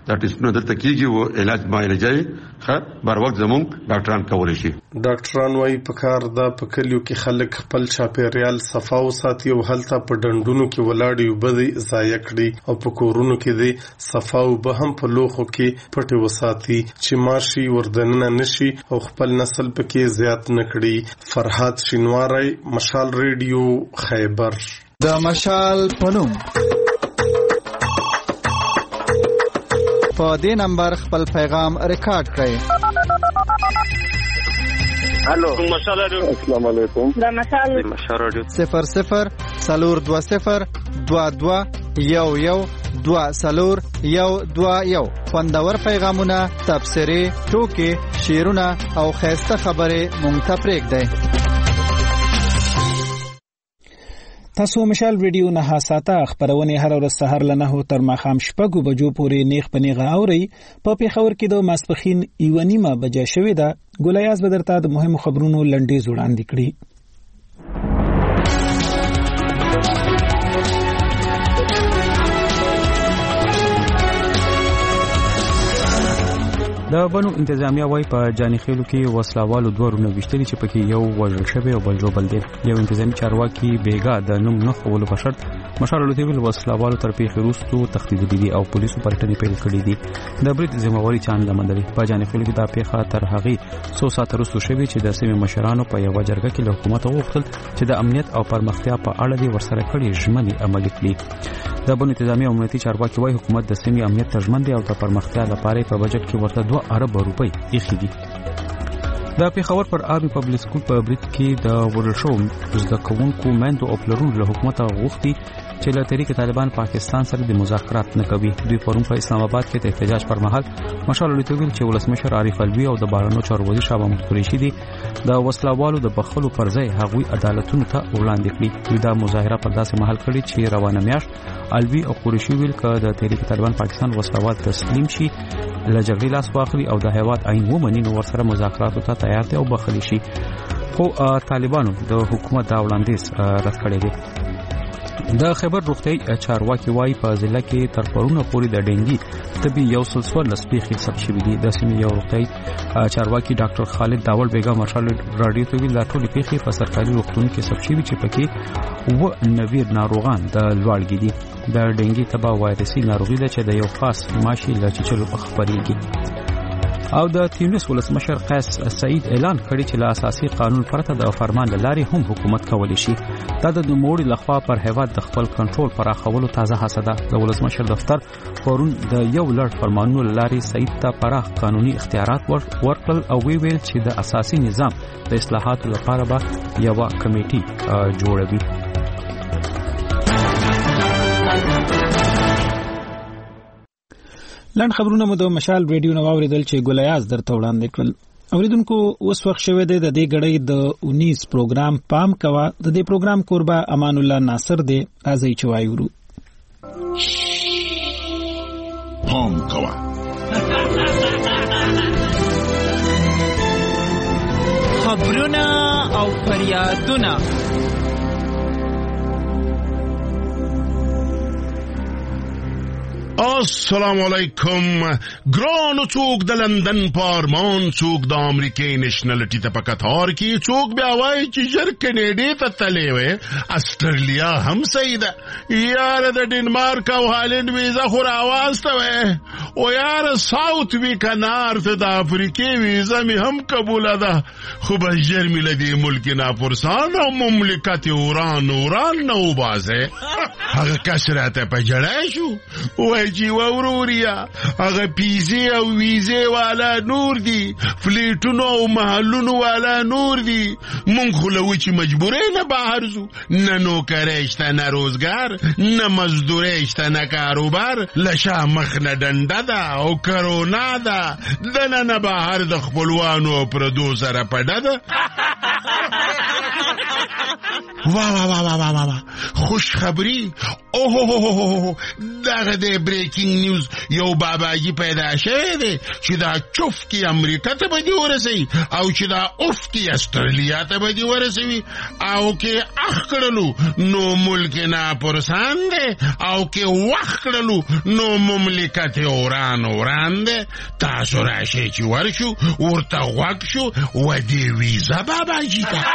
دا ټیسټونه دلته کیږي او علاج معالجه ښه بر وخت زموږ ډاکټران کولی شي. ډاکټران وايي په کار دا په کلیو کې خلک خپل چاپیریال صفا وساتي او هلته په ډنډونو کې ولاړ یو بدی ضایع کړي او په کورونو کې د صفا او به هم په لوخو کې پټ وساتي چې ماشي وردننه نشي او خپل نسل پکې زیات نه کړي. فرحات شینواری، مشال ریډیو، خیبر. د مشال پنوم په دې نمبر خپل پیغام ریکارډ کړئ. هلو مشال رادیو. السلام علیکم. دا مشال مشال رادیو صفر صفر سلور دو صفر دو دو یو یو دو سلور یو دو یو. خوندور پیغامونه، تبصرې، ټوکې، شعرونه او خیسته خبرې مونږ ته پرېږدئ. تاسو مشال ریډیو نه ساته خبرونه هر ورځ سحر له نه تر ماښام شپږو بجو پورې نیغ پنیغه اوري. په پیښور کې د ماسپخین یو نیمه بجې شوې ده. ګولیاز بدرته د مهمو خبرونو لنډیز وړاندې کړي. د بنو انتظامیه وای په جاني خېلو کې وسلوالو دوه وشتري چې پکې یو وژل شوی او بل جوړ دی. یو انتظامی چارواکي بیګا د نوم نه خولو په شرط مشال لوتیول وسلوالو تر پیښې وروسته تخدید دي او پولیسو پرټنې پیل کړې دي. د برید ذمہواری چاند لمندري په جاني خېلو کې دا پیښه تر هغه څو ساعت وروسته شوی چې د سیمې مشرانو په یو جرګه کې له حکومت غوښتل چې د امنیت او پرمختیا په اړه دي ورسره کړي ژمنې عملي کړي. د بنو انتظامیه عمومي چارواکي وای حکومت د سیمې امنیت ته ژمن دی او د پرمختیا لپاره په بجټ کې ورته دوه ارب روپۍ ایښي دي. د پیښور پر آرمي پبلک سکول په برید کې د وړل شوو زده کوونکو میندو او پلرونو له حکومته غوښتي چې له تحریک طالبان پاکستان سره د مذاکرات نه کوي. دوی پرون په اسلام آباد کې د احتجاج پر مهال مشال لوتیول چې ولسمشر عارف الوی او د بهرنیو چارو وزیر شاه محمود قریشي دي د وسلوالو د بخښلو پر ځای هغوی عدالتونو ته وړاندې کړي. دوی دا مظاهره پر داسې مهال کړې چې روانه میاشت الوی او قریشي ویل چې د تحریک طالبان پاکستان وسلوال تسلیم شي، له جګړې لاس واخلي او د هیواد عین ومني نو ورسره مذاکراتو ته تیار دي او بخښلي شي. خو طالبانو د حکومت دا وړاندیز رد کړی دی. د خیبر روغتیايي چارواکي وایي په ضلع کې تر پرونه پورې د ډینګي طبي یو سل څوارلس پیښې ثبت شوي دي. د سیمې یو روغتیايي چارواکي ډاکټر خالد داول بیګا مشال راډیو ته ویل دا ټولې پیښې په سرکاري روغتون کې ثبت شوي چې پکې اووه نوي ناروغان د لوړګي دي. د ډینګي تبا وایرسي ناروغي ده چې د یو خاص ماشي له چیچلو خبرېږي. او د تیونس ولسمشر قیس سعید اعلان کړی چې له اساسي قانون پرته د فرمان لاري هم حکومت کولی شي. دا د نوموړي لخوا پر هیواد د خپل کنټرول پراخولو تازه هڅه ده. د ولسمشر دفتر پرون د یو لړ فرمانونو لاري سعید ته پراخ قانوني اختیارات ورکړل او وی ویل چې د اساسي نظام د اصلاحاتو لپاره به یو کمیټي جوړوي. لاند خبرونه مو د مشال ریډیو نو اوریدل چې ګولیاز درته وړاندې کړل. اوریدونکو اوس وخت شوه دی د دې غړې د انیس پروګرام پام کوا. د دې پروګرام قربا امان الله ناصر دی. راځي چې وایو پام کوا. خبرونه او فریادونه السلام علیکم. ګرانو څوک د لندن پارمان، څوک د امریکای نېشنلټي ته پکاتار کی، څوک بیا وای چې جر کینیډي ته تللی وي، استرالیا هم صحیح ده. یار د ډنمارک او هالند ویزا خو راواسته وي، او یار ساوث وی کنار ته د افریقای ویزا می هم قبول ده. خو به جر می لدی ملک نه پرسان او مملکت اوران اوران نو بازه. هغه کسراته په جړای شو وای چې وروریا هغه پیزه او ویزه والا نور دي، فلیټونو او محلونو والا نور دي. مونږ خو له وچې مجبورې نه بهر ځو، نه نوکری شته نه روزګار، نه مزدورۍ شته نه کاروبار. له شا مخ نه ډنډه ده او کرونا ده، دننه بهر د خپلوانو او پردو سره پډه ده. وا وا وا وا وا وا خوش خبری اوه دغه د بریکینګ نیوز یو باباجي پیدا شوی دی چې دا چوف کې امریکا ته به دی ورسوي او چې دا اوف کې استرالیا ته به دی ورسوي او کې اخ کړلو نو ملک نه پرسان دی او کې وخ کړلو نو مملکت اوران اوران دی. تاسو راشئ چې ورشو ورته غوږ شو و دې ویزا باباجي ته.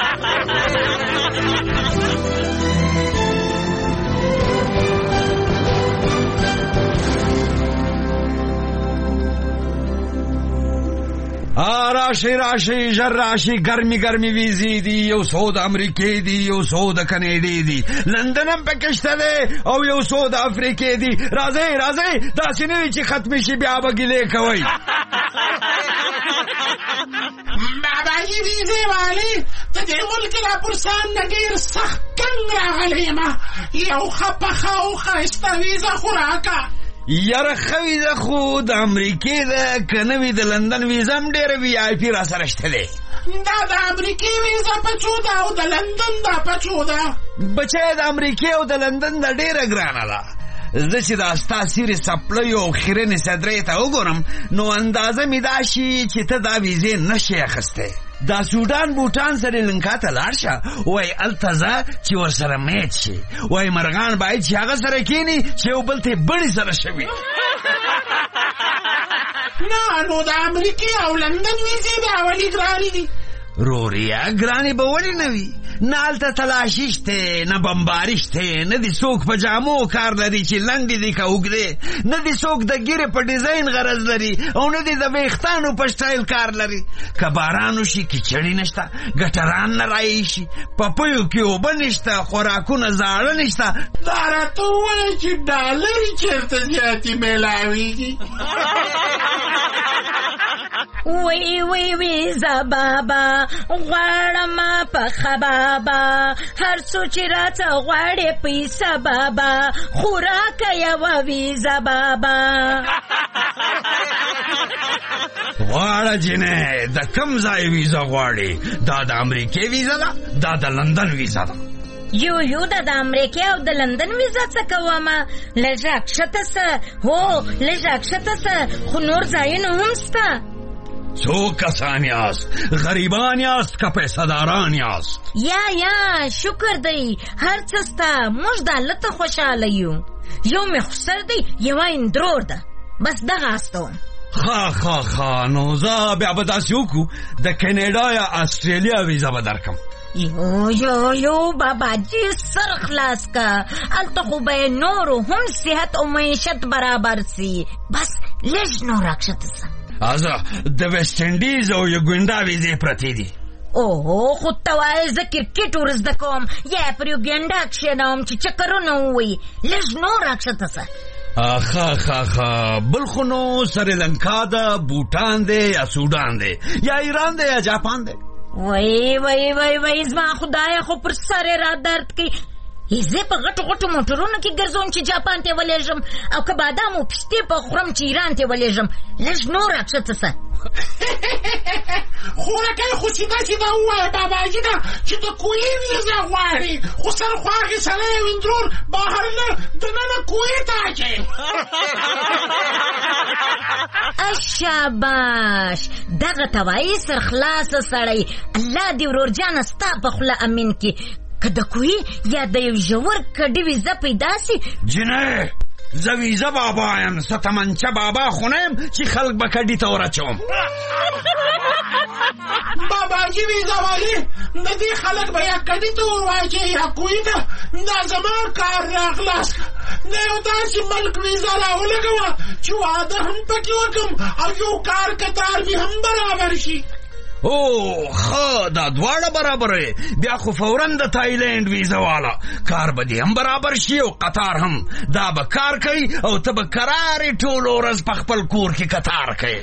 راشي راشي ژر راشي ګرمي ګرمي ویزې دي یو څو د امریکې دي یو څو د کنیډې دي لندن هم پکې شته دی او یو څو د افریقې دي. راځئ راځئ داسې نه وي چې ختمې شي بیا به ګیلې کوئ. باباجي ویزې والي ته دې ملک را پرسان نه ډېر سخت تنګ راغلی یم. یو ښه پخه او ښایسته ویزه خو راکړه. یاره ښه ویزه خو د امریکې ده که نه وي د لندن ویزه هم ډېره وي آی پي را سره شته دی. دا د امریکې ویزه پچو ده او د لندن دا پچو ده. بچی د امریکې او د لندن دا ډېره ګرانه ده. زه چې دا ستا سیرې څپلیو او خیرنې صدرې ته وګورم نو اندازه مې دا شي چې ته دا ویزې نه شې اخیستی. دا سودان بوټان سریلنکا ته لاړ شه وایي هلته ځه چې ورسره میچ شي. وایي مرغان باید چې هغه سره کښېني چې یو بل ته بړې سره شوي. نه نو د امریکې او لندن ویزې بیا ولې ګرانې دي؟ روریا ګرانې به ولې نه وي؟ نه هلته تلاشي شته نه بمباري شته نه دې څوک په جامو کار لري چې لنډې دي که اوږدې نه دې څوک د ګیرې په ډیزاین غرض لري او نه دې د ویښتانو په سټایل کار لري. که باران وشي کیچړي نشته ګټران نه رایشي پپیو کې اوبه نشته خوراکونه زاړه نشته. دا راته ووایه چې ډالرې چېرته زیاتې میلاویږي؟ وی وی وی زبابا غواړم پخه بابا هر څو چې راته غواړې پیسه بابا خوراکه یوه ویزه بابا. غواړه جینې د کوم ځای ویزه غواړې؟ دا د امریکې ویزه ده دا د لندن ویزه ده. یو یو دا د امریکې او د لندن ویزه څه کومه؟ لږه کښته سه هو لږه کښته سه خو نور ځایونه هم سته. څو کسان یاست؟ غریبان یاست که پیسه داران یاست؟ یا یا شکر دی هر څه سته موږ د الله ته خوشحاله یو. یو مې خسر دی یوه اندرور ده بس دغه استوم. ښه ښه ښه نو زه بیا به داسې وکړو د کینیډا یا استرالیا ویزه به درکړم. یو یو یو باباجي سر خلاص که هلته خو به یې نورو هم صحت او معیشت برابر سي. بس لږ نور راکښته سه. ازه د ویسټ انډیز او یوګینډا ویزې پرتې دي. اوهو خو ته وایې زه کرکټ ور زده کوم یا پر یوګینډا کښېنوم چې چکرونه ووایي. لږ نور راکښته سه. ښه ښه ښه بل خو نو سریلنکا ده بوټان دی یا سودان دی یا ایران دی یا جاپان دی. وای وای وای وای زما خدای خو پر سر را درد کوي. زه په غټو غټو موټرونو کې ګرځوم چې جاپان ته ولېږم او که بادام او پستې په خورم چې ایران ته ولېږم. لږ نور راکښته سه. خورکۍ خو سیده سیده ووایه باباجي ده چې د کوهي ویزه غواړي خو سرخواږې سړی او اندرور بهر نه دننه کوهي ته اچوي. شاباش دغه ته وایي سرخلاصه سړی. الله دې ورور جانه ستا په خوله امین کړي. که د کوهي یا د یو ژور کډې ویزه پیدا سي. جنې زه ویزه بابا یم زه تمنچه بابا خو نه یم چې خلک به کډې ته ورچوم. باباجي ویزه والي د دې خلک به یا کډې ته ورواچوي یا کوهي ته. دا زما کار راخلاص کړه. د یو داسې ملک ویزه راولګوه چې واده هم پکې وکړم او یو کار کتار مې هم برابر شي. او ښه دا دواړه برابر بیا خو فورا د تایلند ویزه والا کار به دې هم برابر شي او قطار هم. دا به کار کوي او ته به کرارې ټوله ورځ په خپل کور کې قطار کوي.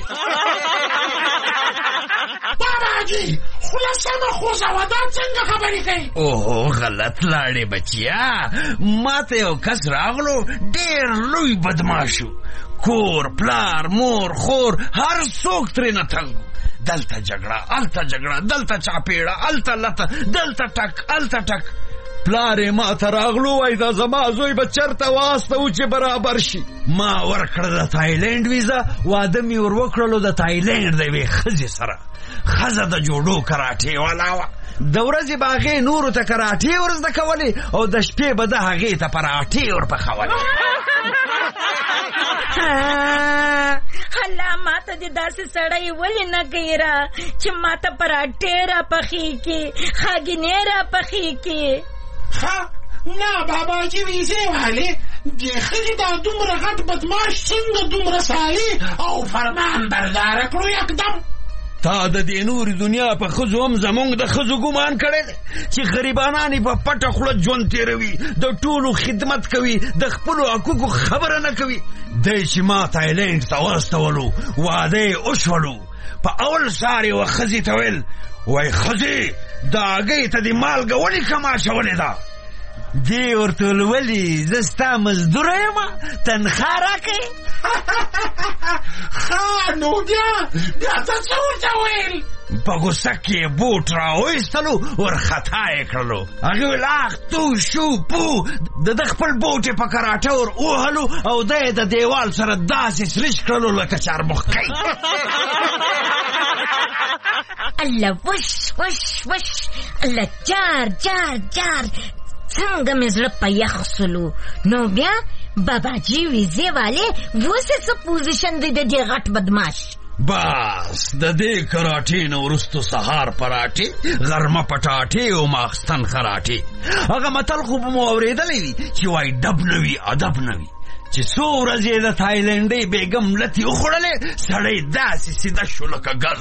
باباجي خوله سمه خوځه دا څنګه خبرې کوي؟ اوه غلط لاړې بچیا ما ته یو کس راغلو ډېر لوی بدماشو کور پلار مور خور هر څوک ترې نه تنګ. دلته جګړه الته جګړه دلته چاپېړه الته لته دلته ټک الته ټک. پلار یې ما ته راغلو وای دا زما زوی به چېرته واستوو چې برابر شي. ما ورکړه د تایلینډ ویزا، واده مې ور وکړلو د تایلینډ د یوې ښځې سره. ښځه د جوډو کراټې والا وه. د ورځې به هغې نورو ته کراټې ور زده کولې او د شپې به ده هغې ته پراټې ور پخولې. الله ما ته دې داسې سړی ولې نه کوي را چې ما ته پراټې را پخې کړي، خاګینې را پخې کړي. ښه نه باباجي ویزې والې دې ښځې دا دومره غټ بدماش څنګه دومره سالي او فرمان برداره کړو یکدم؟ تا د دې نورې دنیا په ښځو هم زمونږ د ښځو ګمان کړی دی چې غریبانان یې په پټه خوله ژوند تېروي، د ټولو خدمت کوي، د خپلو حقوقو خبره نه کوي. دی چې ما تایلینډ ته واستولو، واده یې وشولو. په اول سار یې وه ښځې ته ویل وایي ښځې دا هګۍ ته دې مالګه ولې کم اچولې ده؟ دی ورته ویل ولې زه ستا مزدوره یم، تنخوا راکړې. ښه نو بیا بیا ته څه ورته ویل؟ په غوسه کې بوټ راویستلو، ورخطا یې کړلو. هغې ویل اخ تو شو پو، د ده خپل بوټ یې په کراټه ور ووهلو او ده یې د دیوال سره داسې سرش کړلو لکه چارمخکۍ. الله وش وش وش، الله جار جار جار، څنګه مې زړه په یخ سلو. نو بیا باباجي ویزې والې وسې څه پوزیشن دی د دې غټ بدماش؟ بس د دې کراټې نه وروستو سهار پراټې، غرمه پټاټې او ماخستن خراټې. هغه متل خو به مو اورېدلی وي چې وایي ډب نه وي ادب نه وي. چې څو ورځې د تایلینډۍ بیګم لتې وخوړلې، سړی داسې سیده شو لکه ګز.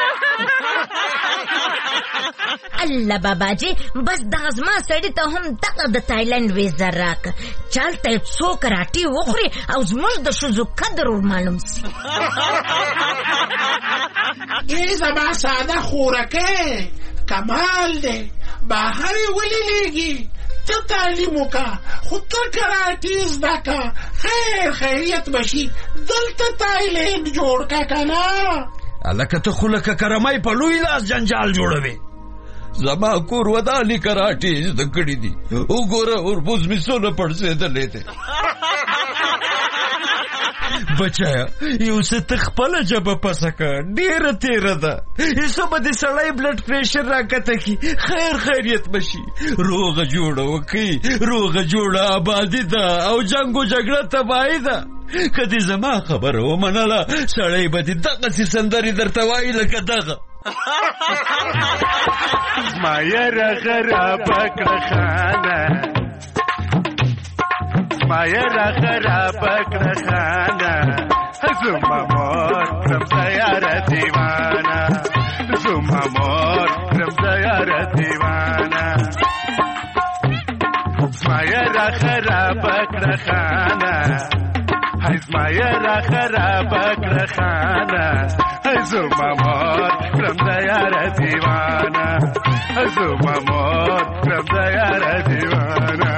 الله باباجي بس دغه زما سړي ته هم دغه د تایلینډ ویزا راکړه، چالته یې څو کراټې وخوري او زموږ د ښځو قدر ور معلوم سي. ای زما ساده خورکې کمال دی، بهر یې ولې لیږي؟ ته تعلیم وکړه خو ته کراټې زده کړه، خیر خیریت بشي. دلته تایلینډ جوړ کړه که نه؟ هلکه ته خو لکه کرمی په لوی لاس جنجال جوړوې. زما کور ودانې کراټې زده کړي دي، وګوره اوربوز مې څونه پړسېدلی دی. بچایا یو څه ته خپله ژبه پسه کړه، ډېره تېره ده. هېڅو به د سړی بلډ پریشر راکته کي، خیر خیریت بشي. روغه جوړه وکړي، روغه جوړه آبادي ده او جنګ و جګړه تباهي ده. که دې زما خبره ومنله سړی به دې دغسې سندرې درته وایي لکه دغه. زما یره خرابه کړه خانه، زما یره خرابه کړه خانه، زما مور کړم د یاره دیوانه، زما مور کړم د یاره دیوانه. زما یره خرابه کړه خانه، زما یره خرابه کړه خانه، زما مور کړم د یاره دیوانه، زما مور کړم د یاره دیوانه.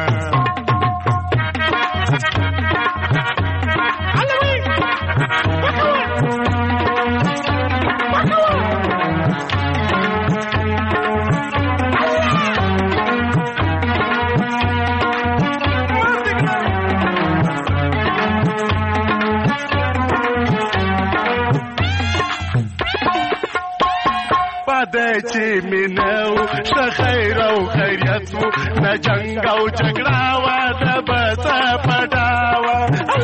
چې مینو شه خیر او خیریت وو، نه جنګ او جګړه وه د بڅه پټاوه.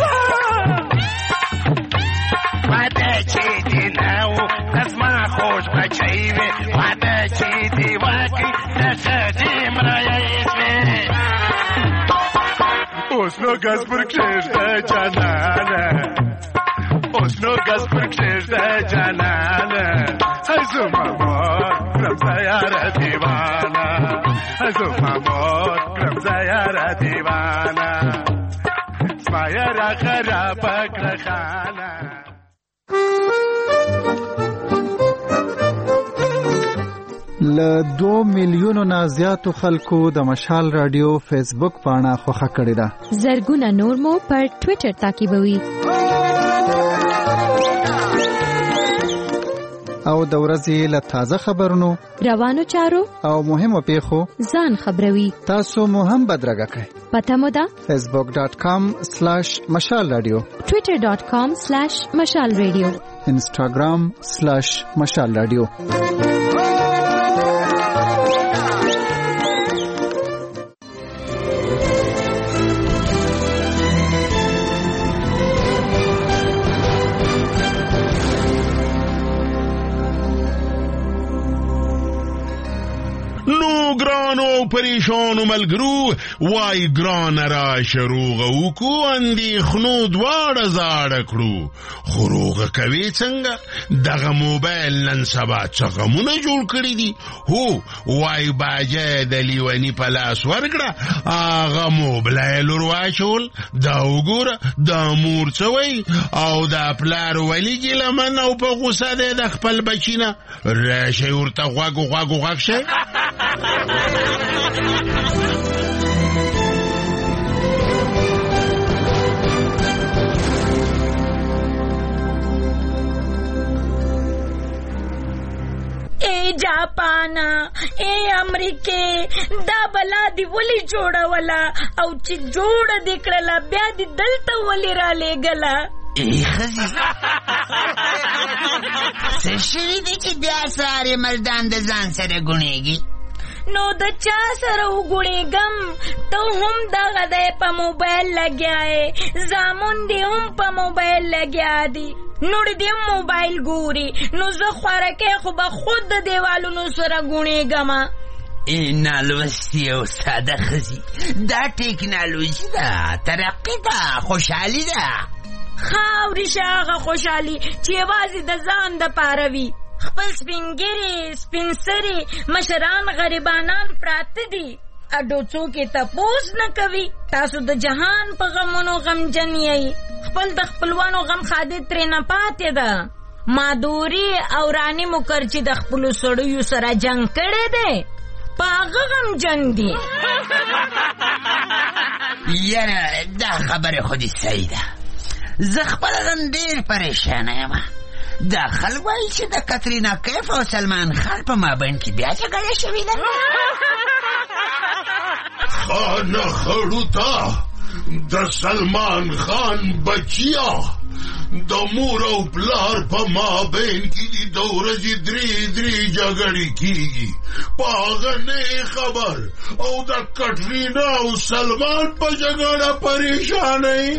واده چې دې نه و د زما خوږ بچی وې، واده چې دې وکړي د ښځې مریی شوې. اوس نو ګز پر کښېږده جانانه، اوس نو ګز پر کښېږده جانانه، زما مور کړم د یاره دیوانه، زما مور کړم د یاره دیوانه. زما یاره خرابه کړه خانه. له دو میلیونو نه زیاتو خلکو د مشال رادیو فیسبوک پاڼه خوښه کړې ده. زرګونه نور مو پر ټویټر تعقیبوي. او د ورځې له تازه خبرونو روانو چارو او مهمو پیښو ځان خبروي. تاسو مو هم بدرګه کړئ. پته مو ده فیسبوک ډاٹ کام سلیش مشال رادیو، ټویټر ډاٹ کام سلیش مشال رادیو، انسټاګرام سلیش مشال رادیو. ګرانو پریشانو ملګرو، وای ګران را شروع وکو اندېښنو دواړه زاړه کړو. خو روغه کوي څنګه؟ دغه موبایل نن سبا څه غمونه جوړ کړي دي. هو وای باجه د لیوني په لاس ورکړه، هغه موبایل ور واچول. دا وګوره دا مور څه وایي او دا پلار ولي ګیلمن او په غوسه دی د خپل بچي نه. راشئ ورته غوږ غوږ غوږ شئ. اے جاپانا، اے امریکې، دا بلا دی ولی جوړولا او چې جوړ دې کړلا بیا دې دلته ولی را لېږلا. ای خزی څه شوي دي چې بیا سارې مردان د ځان سره ګونېږي؟ نو د چا سره وګړېږم؟ ته هم دغه دی په موبایل لګیا یې، زامن دې هم په موبایل لګیا دي، نور دې هم موبایل ګوري. نو زه خوارکۍ خو به خود د دیوالونو سره ګونېږم. ای نالوستي او ساده ښځي، دا ټیکنالوژي ده، ترقي ده، خوشحالي ده. خاورې شه هغه خوشحالي چې یوازې د ځان دپاره وي. خپل سپینګیرې سپین سرې مشران غریبانان پراته دي، اډو څوک یې تپوس نه کوي. تاسو د جهان په غمونو غمجن یئ، خپل د خپلوانو غم خادي ترې نه پاتې ده. مادوري او رانی مکرچي د خپلو سړیو سره جنګ کړی دی، په هغه غمجن دي. یاره دا خبره خو دې صحیح ده. زه خپله نن ډېر پریشانه یم. دا خلک وایي چې د کترینا کیف او سلمان خان په مابین کې بیا جګړه شوې ده. خانه خړو ته د سلمان خان بچیا د مور او پلار په مابین کې د ورځې درې درې جګړې کېږي. په هغه نه خبر او د کټرینا او سلمان په جګړه پریشانه یې.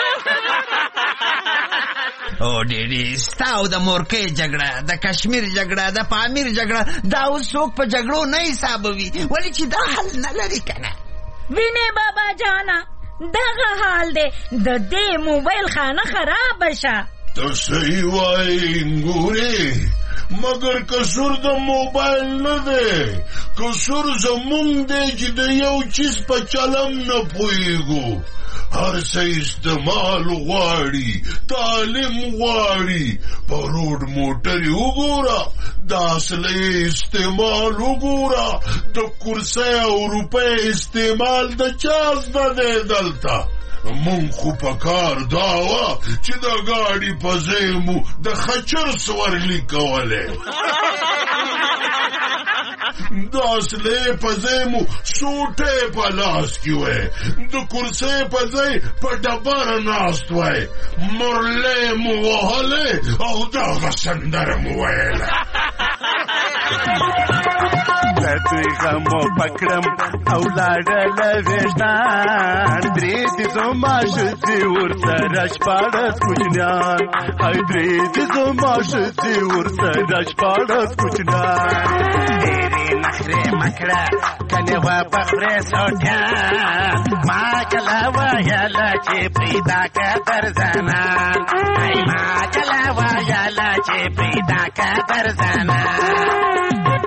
او ډېرې ستا او د مورکۍ جګړه، د کشمیر جګړه، د پامیر جګړه، دا اوس څوک په جګړو نه حسابوي، ولې چې دا حل نه لري که نه. وینې بابا جانا دغه حال دی، د دې موبایل خانه خرابه شه. ته صحیح وایې ګورې، مګر قصور د موبایل نه دی، قصور زمونږ دی چې د یو چیز په چلم نه پوهېږو. هر څه استعمال غواړي، تعلیم غواړي. په روډ موټر وګوره، د اصلي استعمال وګوره، د کرسۍ او روپۍ استعمال د چا زده دی دلته. مونږ خو په کار دا وه چې د ګاډي په ځای مو د خچر سورلي کولی، د اصلي په ځای مو سوټۍ په لاس کې وی، د کرسۍ په ځای په ډبره ناست وی، مرلۍ مو وهلې او دغه سندره مو ویله. دوی غمو پکړم او لاړله ویښتان، درې دي زما ښځې ورسره شپاړس کوچنیان، هی درې دي زما ښځې ورسره شپاړس کوچنیان. ډېرې نخرې مه کړه کنې وه په خورې سوټیان، ما کله ویله چې پیدا که در زنان، هی ما کله ویله چې پیدا که در زنان.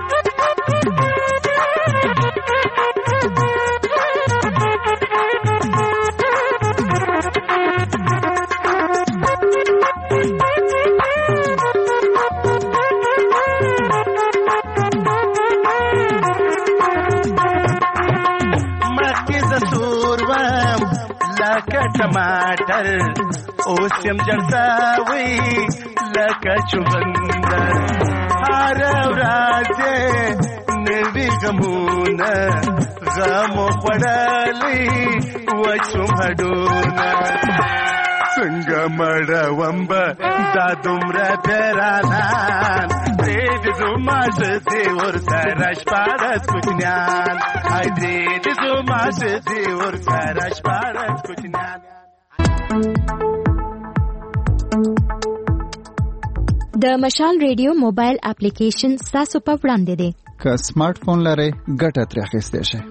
لکه ټماټر اوس یم جړساوي لکه چغندر، هر ورځ نوی غمونه غم خوړلې وچوم هډونه څنګه مړوم به دا دومره پیرانان دې زما دې ورسره شپاړس کوچنیان هاي دې زما دې ورسره شپاړس کوچنیان. د مشال ریډیو موبایل اپلیکیشن تاسو په وړاندې دی. که سمارټ فون لرئ ګټه ترې اخیستی شئ.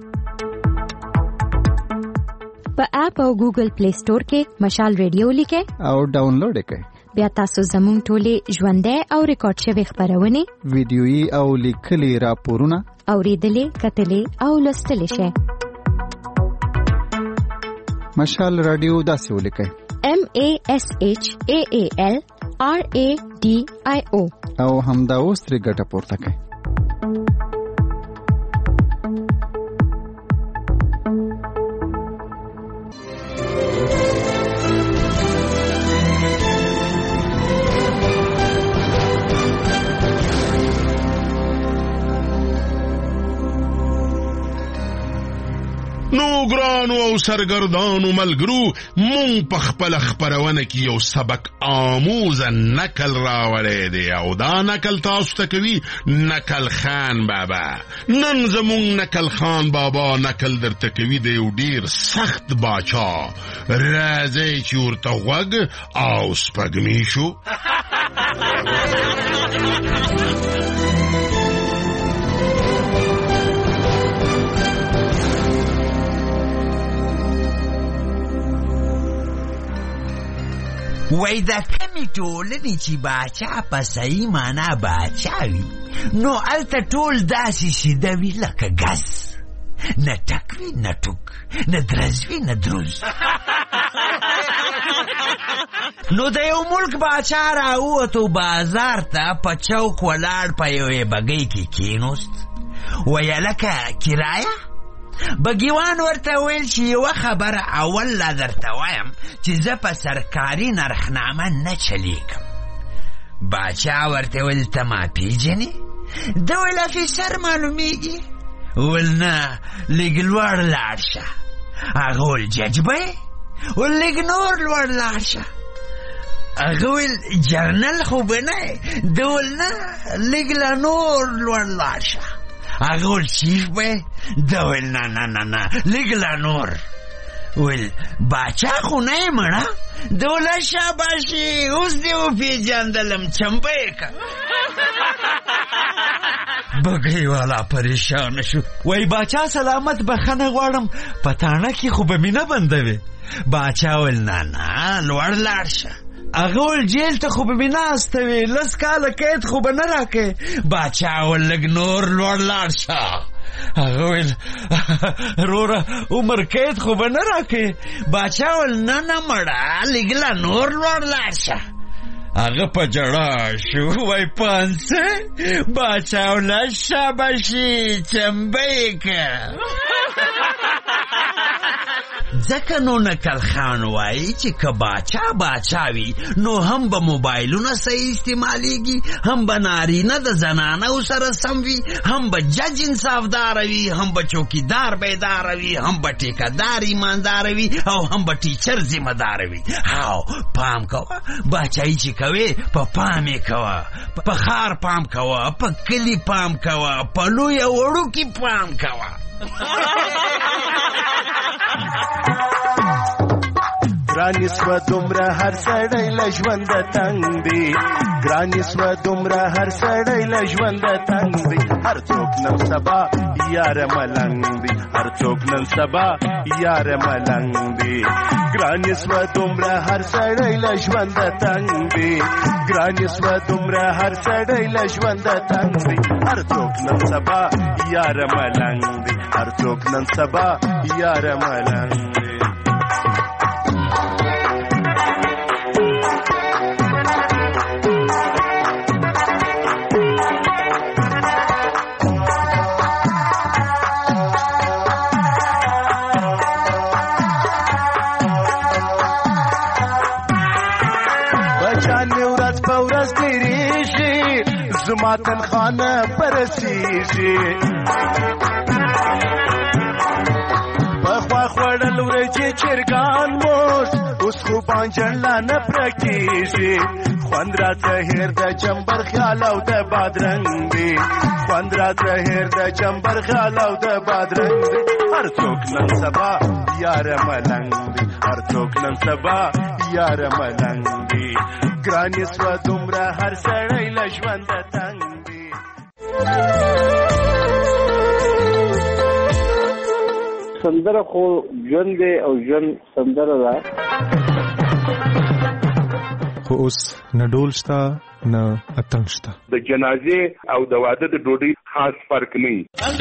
په اپ او ګوګل پلی سٹور کې مشال ریډیو لیکئ او ډاونلوډ یې کړئ. بیا تاسو زموږ ټولې ژوندۍ او ریکارډ شوي خپرونې ویډیويي او لیکلي راپورونه اورېدلې کتلې او لوستلی شئ. مشال رادیو داسې ولیکئ: M A S H A A L R A D I O او همدا اوس ترې ګټه پورته کړئ. نو ګرانو او سرګردانو ملګرو، مونږ په خپل خپرونه کې یو سبق آموز نکل راوړی دی او دا نکل تاسو ته کوي نکل خان بابا. نن زمونږ نکل خان بابا نکل درته کوي د یو ډیر سخت باچا. راځئ چې ورته غوږ او سپږمې شو. وای دا کمی ټولنې چې باچا په صحیح معنا باچا وي، نو هلته ټول داسې سیده وي لکه ګز، نه ټک وي نه ټوک، نه درز وي نه دروز. نو د یو ملک باچا راووتو بازار ته، په چوک ولاړ په یوې بګۍ کې کېنوست. ویه لکه کرایه؟ بګیوان ورته ویل چې یوه خبره اول لا درته وایم چې زه په سرکاري نرخنامه نه چلیږم. باچا ورته ویل ته ما پیژنې؟ ده ویل افیسر معلومیږي؟ ویل نه، لږ لوړ لاړ شه. هغه ویل جج به یې؟ ویل لږ نور لوړ لاړ شه. هغه ویل جرنل خو به نه یې؟ ده ویل نه، لږ لا نور لوړ لاړ شه. هغه ویل چیف به؟ ده ویل نه نه نه نه، لږ لا نور. ویل باچا خو نه یې مړه؟ ده ویل شاباشي، اوس دې وپېژندلم، چمبه یې که. بګۍ والا پریشانه شو. وای باچا سلامت بخښنه غواړم، په تاڼه کې خو به مې نه بندوې. باچا ویل نه نه، لوړ لاړ شه. هغه ویل جیل ته خو به مې نه استوې، لس کاله قید خو به نه راکې. باچا ویل لږ نور لوړ لاړ شه. هغه ویل روره عمر قید خو به نه راکې. باچا ویل نه نه مړه، لږ لا نور لوړ لاړ شه. هغه په جړا شو. وای پانسه؟ باچا ویل شاباشي، چمبه یې که. ځکه نو نکل خان وایي چې که باچا باچا وي، نو هم به موبایلونه صحیح استعمالیږي، هم به نارینه د زنانو سره سم وي، هم به جج انصافدار وي، هم به چوکیدار بیدار وي، هم به ټیکهدار ایماندار وي، او هم به ټیچر ذمه دار وي. هاو پام کوه، باچایي چې کوې په پام یې کوه، په ښار پام کوه، په کلي پام کوه، په لوی او وړوکي پام کوه. ګرانی سوه دومره هر سړی له ژونده تنګ دی، ګرانی سوه دومره هر سړی له ژونده تنګ دی. هر څوک نن سبا یاره ملنګ دی، هر څوک نن سبا یاره ملنګ دی. ګرانی سوه دومره هر سړی له ژونده تنګ دی، ګرانی سوه دومره هر سړی له ژونده تنګ دی. هر څوک نن سبا یاره ملنګ دی، هر څوک نن سبا یاره ملنګ دی. زما وطن خانه پرسیږي پخوا خوړل ورځې چرګان موش اوس خو بانجن لا نه پرکیږي خوند راته هیر د چمبر خیال او د بادرنګ دی خوند راته هیر د چمبر خیال او د بادرنګ دی هر څوک نن سبا یار ملنګ دی هر څوک نن سبا یار ملنګ دی ګرانې سوه دومره هر سړی له ژونده تنګ دی سندره خو ژوند دی او ژوند سندره ده خو اوس نه ډول شته نه اتڼ شته د جنازې او د واده د ډوډۍ خاص فرق نه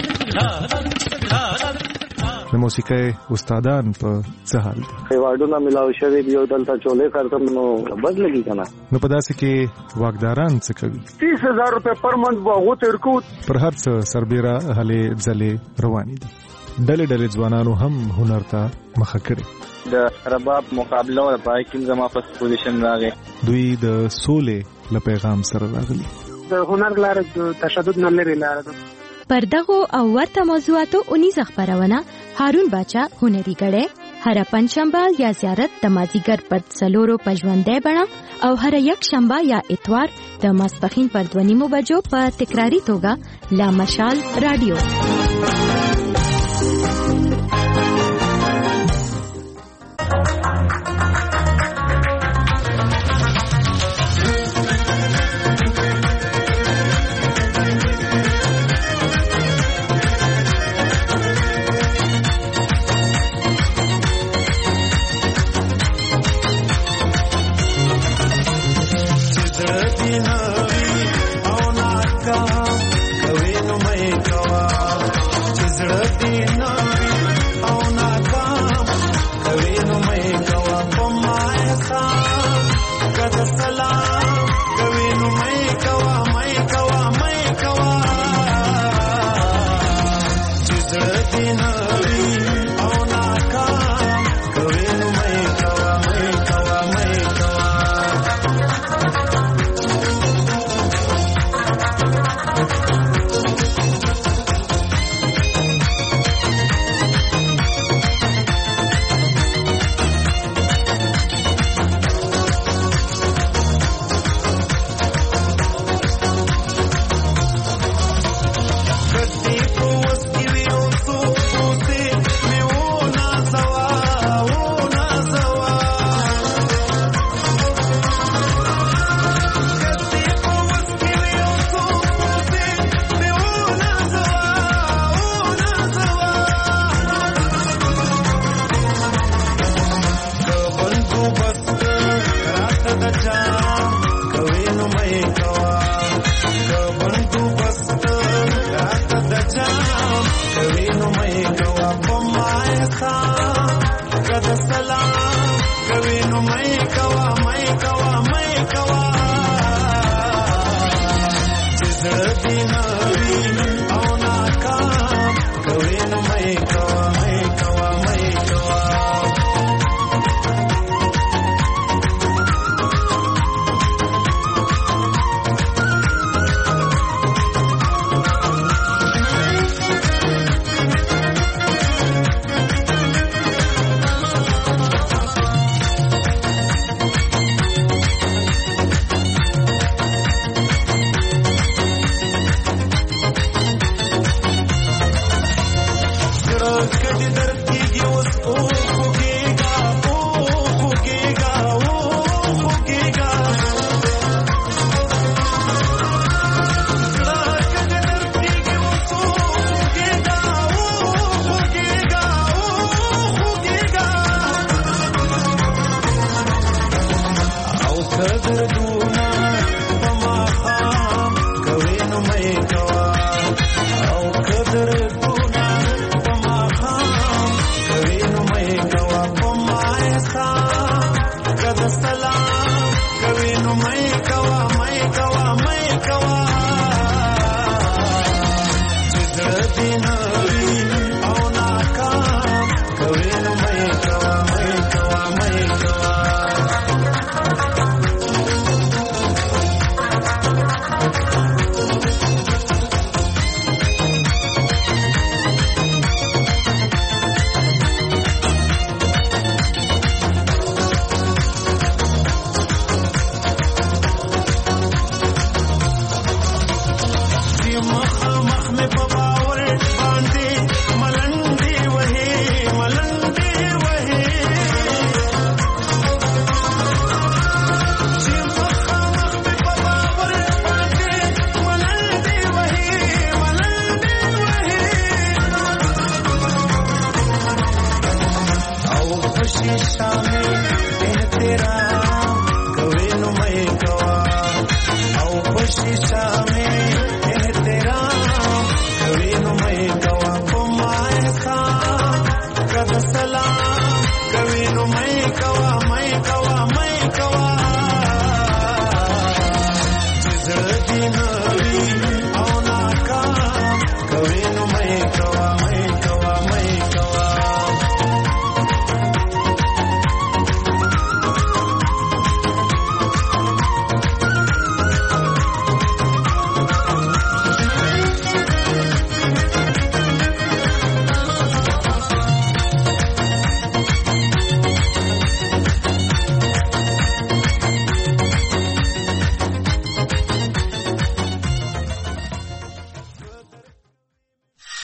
د موسیقۍ استادان په څه حال دي ایوارډونه ملاو شوي دي او دلته چولې کارتم نو بد لګي کنه نو په داسې کې واکداران څه کوي تیس هزار روپے پر منټ به هغو ته ورکو پر هر څه سربیره هلې ځلې روانې دي ډلې ډلې ځوانانو هم هنر ته مخه کړې د رباب مقابله او پای کې زما په پوزیشن راغی دوی د سولې له پیغام سره راغلي د هنر لاره د تشدد نه لري لاره ده پر دغه او ورته موضوعاتو اونیزه خبرونه هارون باچا هنري غړې هر پنځشنبه یا زیارت د مازیګر پر څلورو پژوندې بڼه او هر یک شنبه یا اتوار د ماسپخین پر دوه نیمو بجو په تکراری توګه لا مشال رادیو وینه